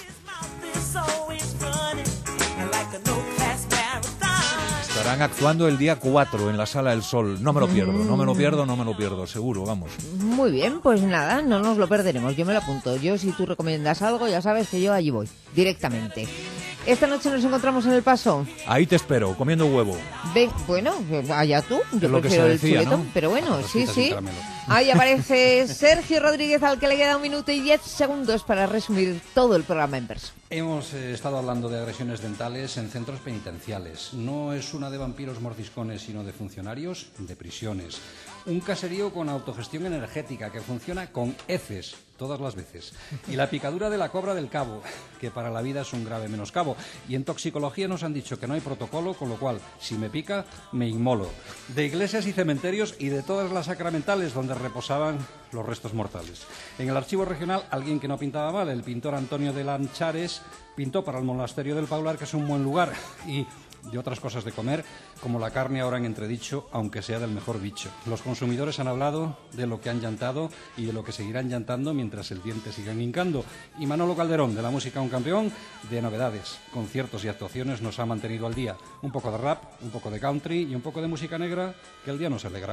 Estarán actuando el día cuatro en la Sala El Sol. No me lo pierdo, no me lo pierdo, no me lo pierdo, seguro, vamos. Muy bien, pues nada, no nos lo perderemos. Yo me lo apunto. Yo, si tú recomiendas algo, ya sabes que yo allí voy, directamente. Esta noche nos encontramos en El Paso. Ahí te espero, comiendo huevo. Ve, bueno, allá tú. Yo es lo prefiero que se decía, el chuletón, ¿no? pero bueno, sí, sí. Ahí aparece Sergio Rodríguez, al que le queda un minuto y diez segundos para resumir todo el programa en verso. Hemos eh, estado hablando de agresiones dentales en centros penitenciales. No es una de vampiros mordiscones, sino de funcionarios de prisiones. Un caserío con autogestión energética que funciona con heces todas las veces. Y la picadura de la cobra del cabo, que para la vida es un grave menoscabo. Y en toxicología nos han dicho que no hay protocolo, con lo cual, si me pica, me inmolo. De iglesias y cementerios y de todas las sacramentales donde reposaban los restos mortales. En el archivo regional, alguien que no pintaba mal, el pintor Antonio de Lanchares, pintó para el monasterio del Paular, que es un buen lugar, y de otras cosas de comer, como la carne ahora en entredicho, aunque sea del mejor bicho. Los consumidores han hablado de lo que han llantado y de lo que seguirán llantando mientras el diente sigan hincando. Y Manolo Calderón, de la música un campeón, de novedades, conciertos y actuaciones nos ha mantenido al día. Un poco de rap, un poco de country y un poco de música negra, que el día nos alegra.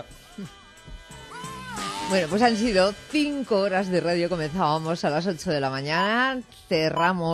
Bueno, pues han sido cinco horas de radio. Comenzábamos a las ocho de la mañana, cerramos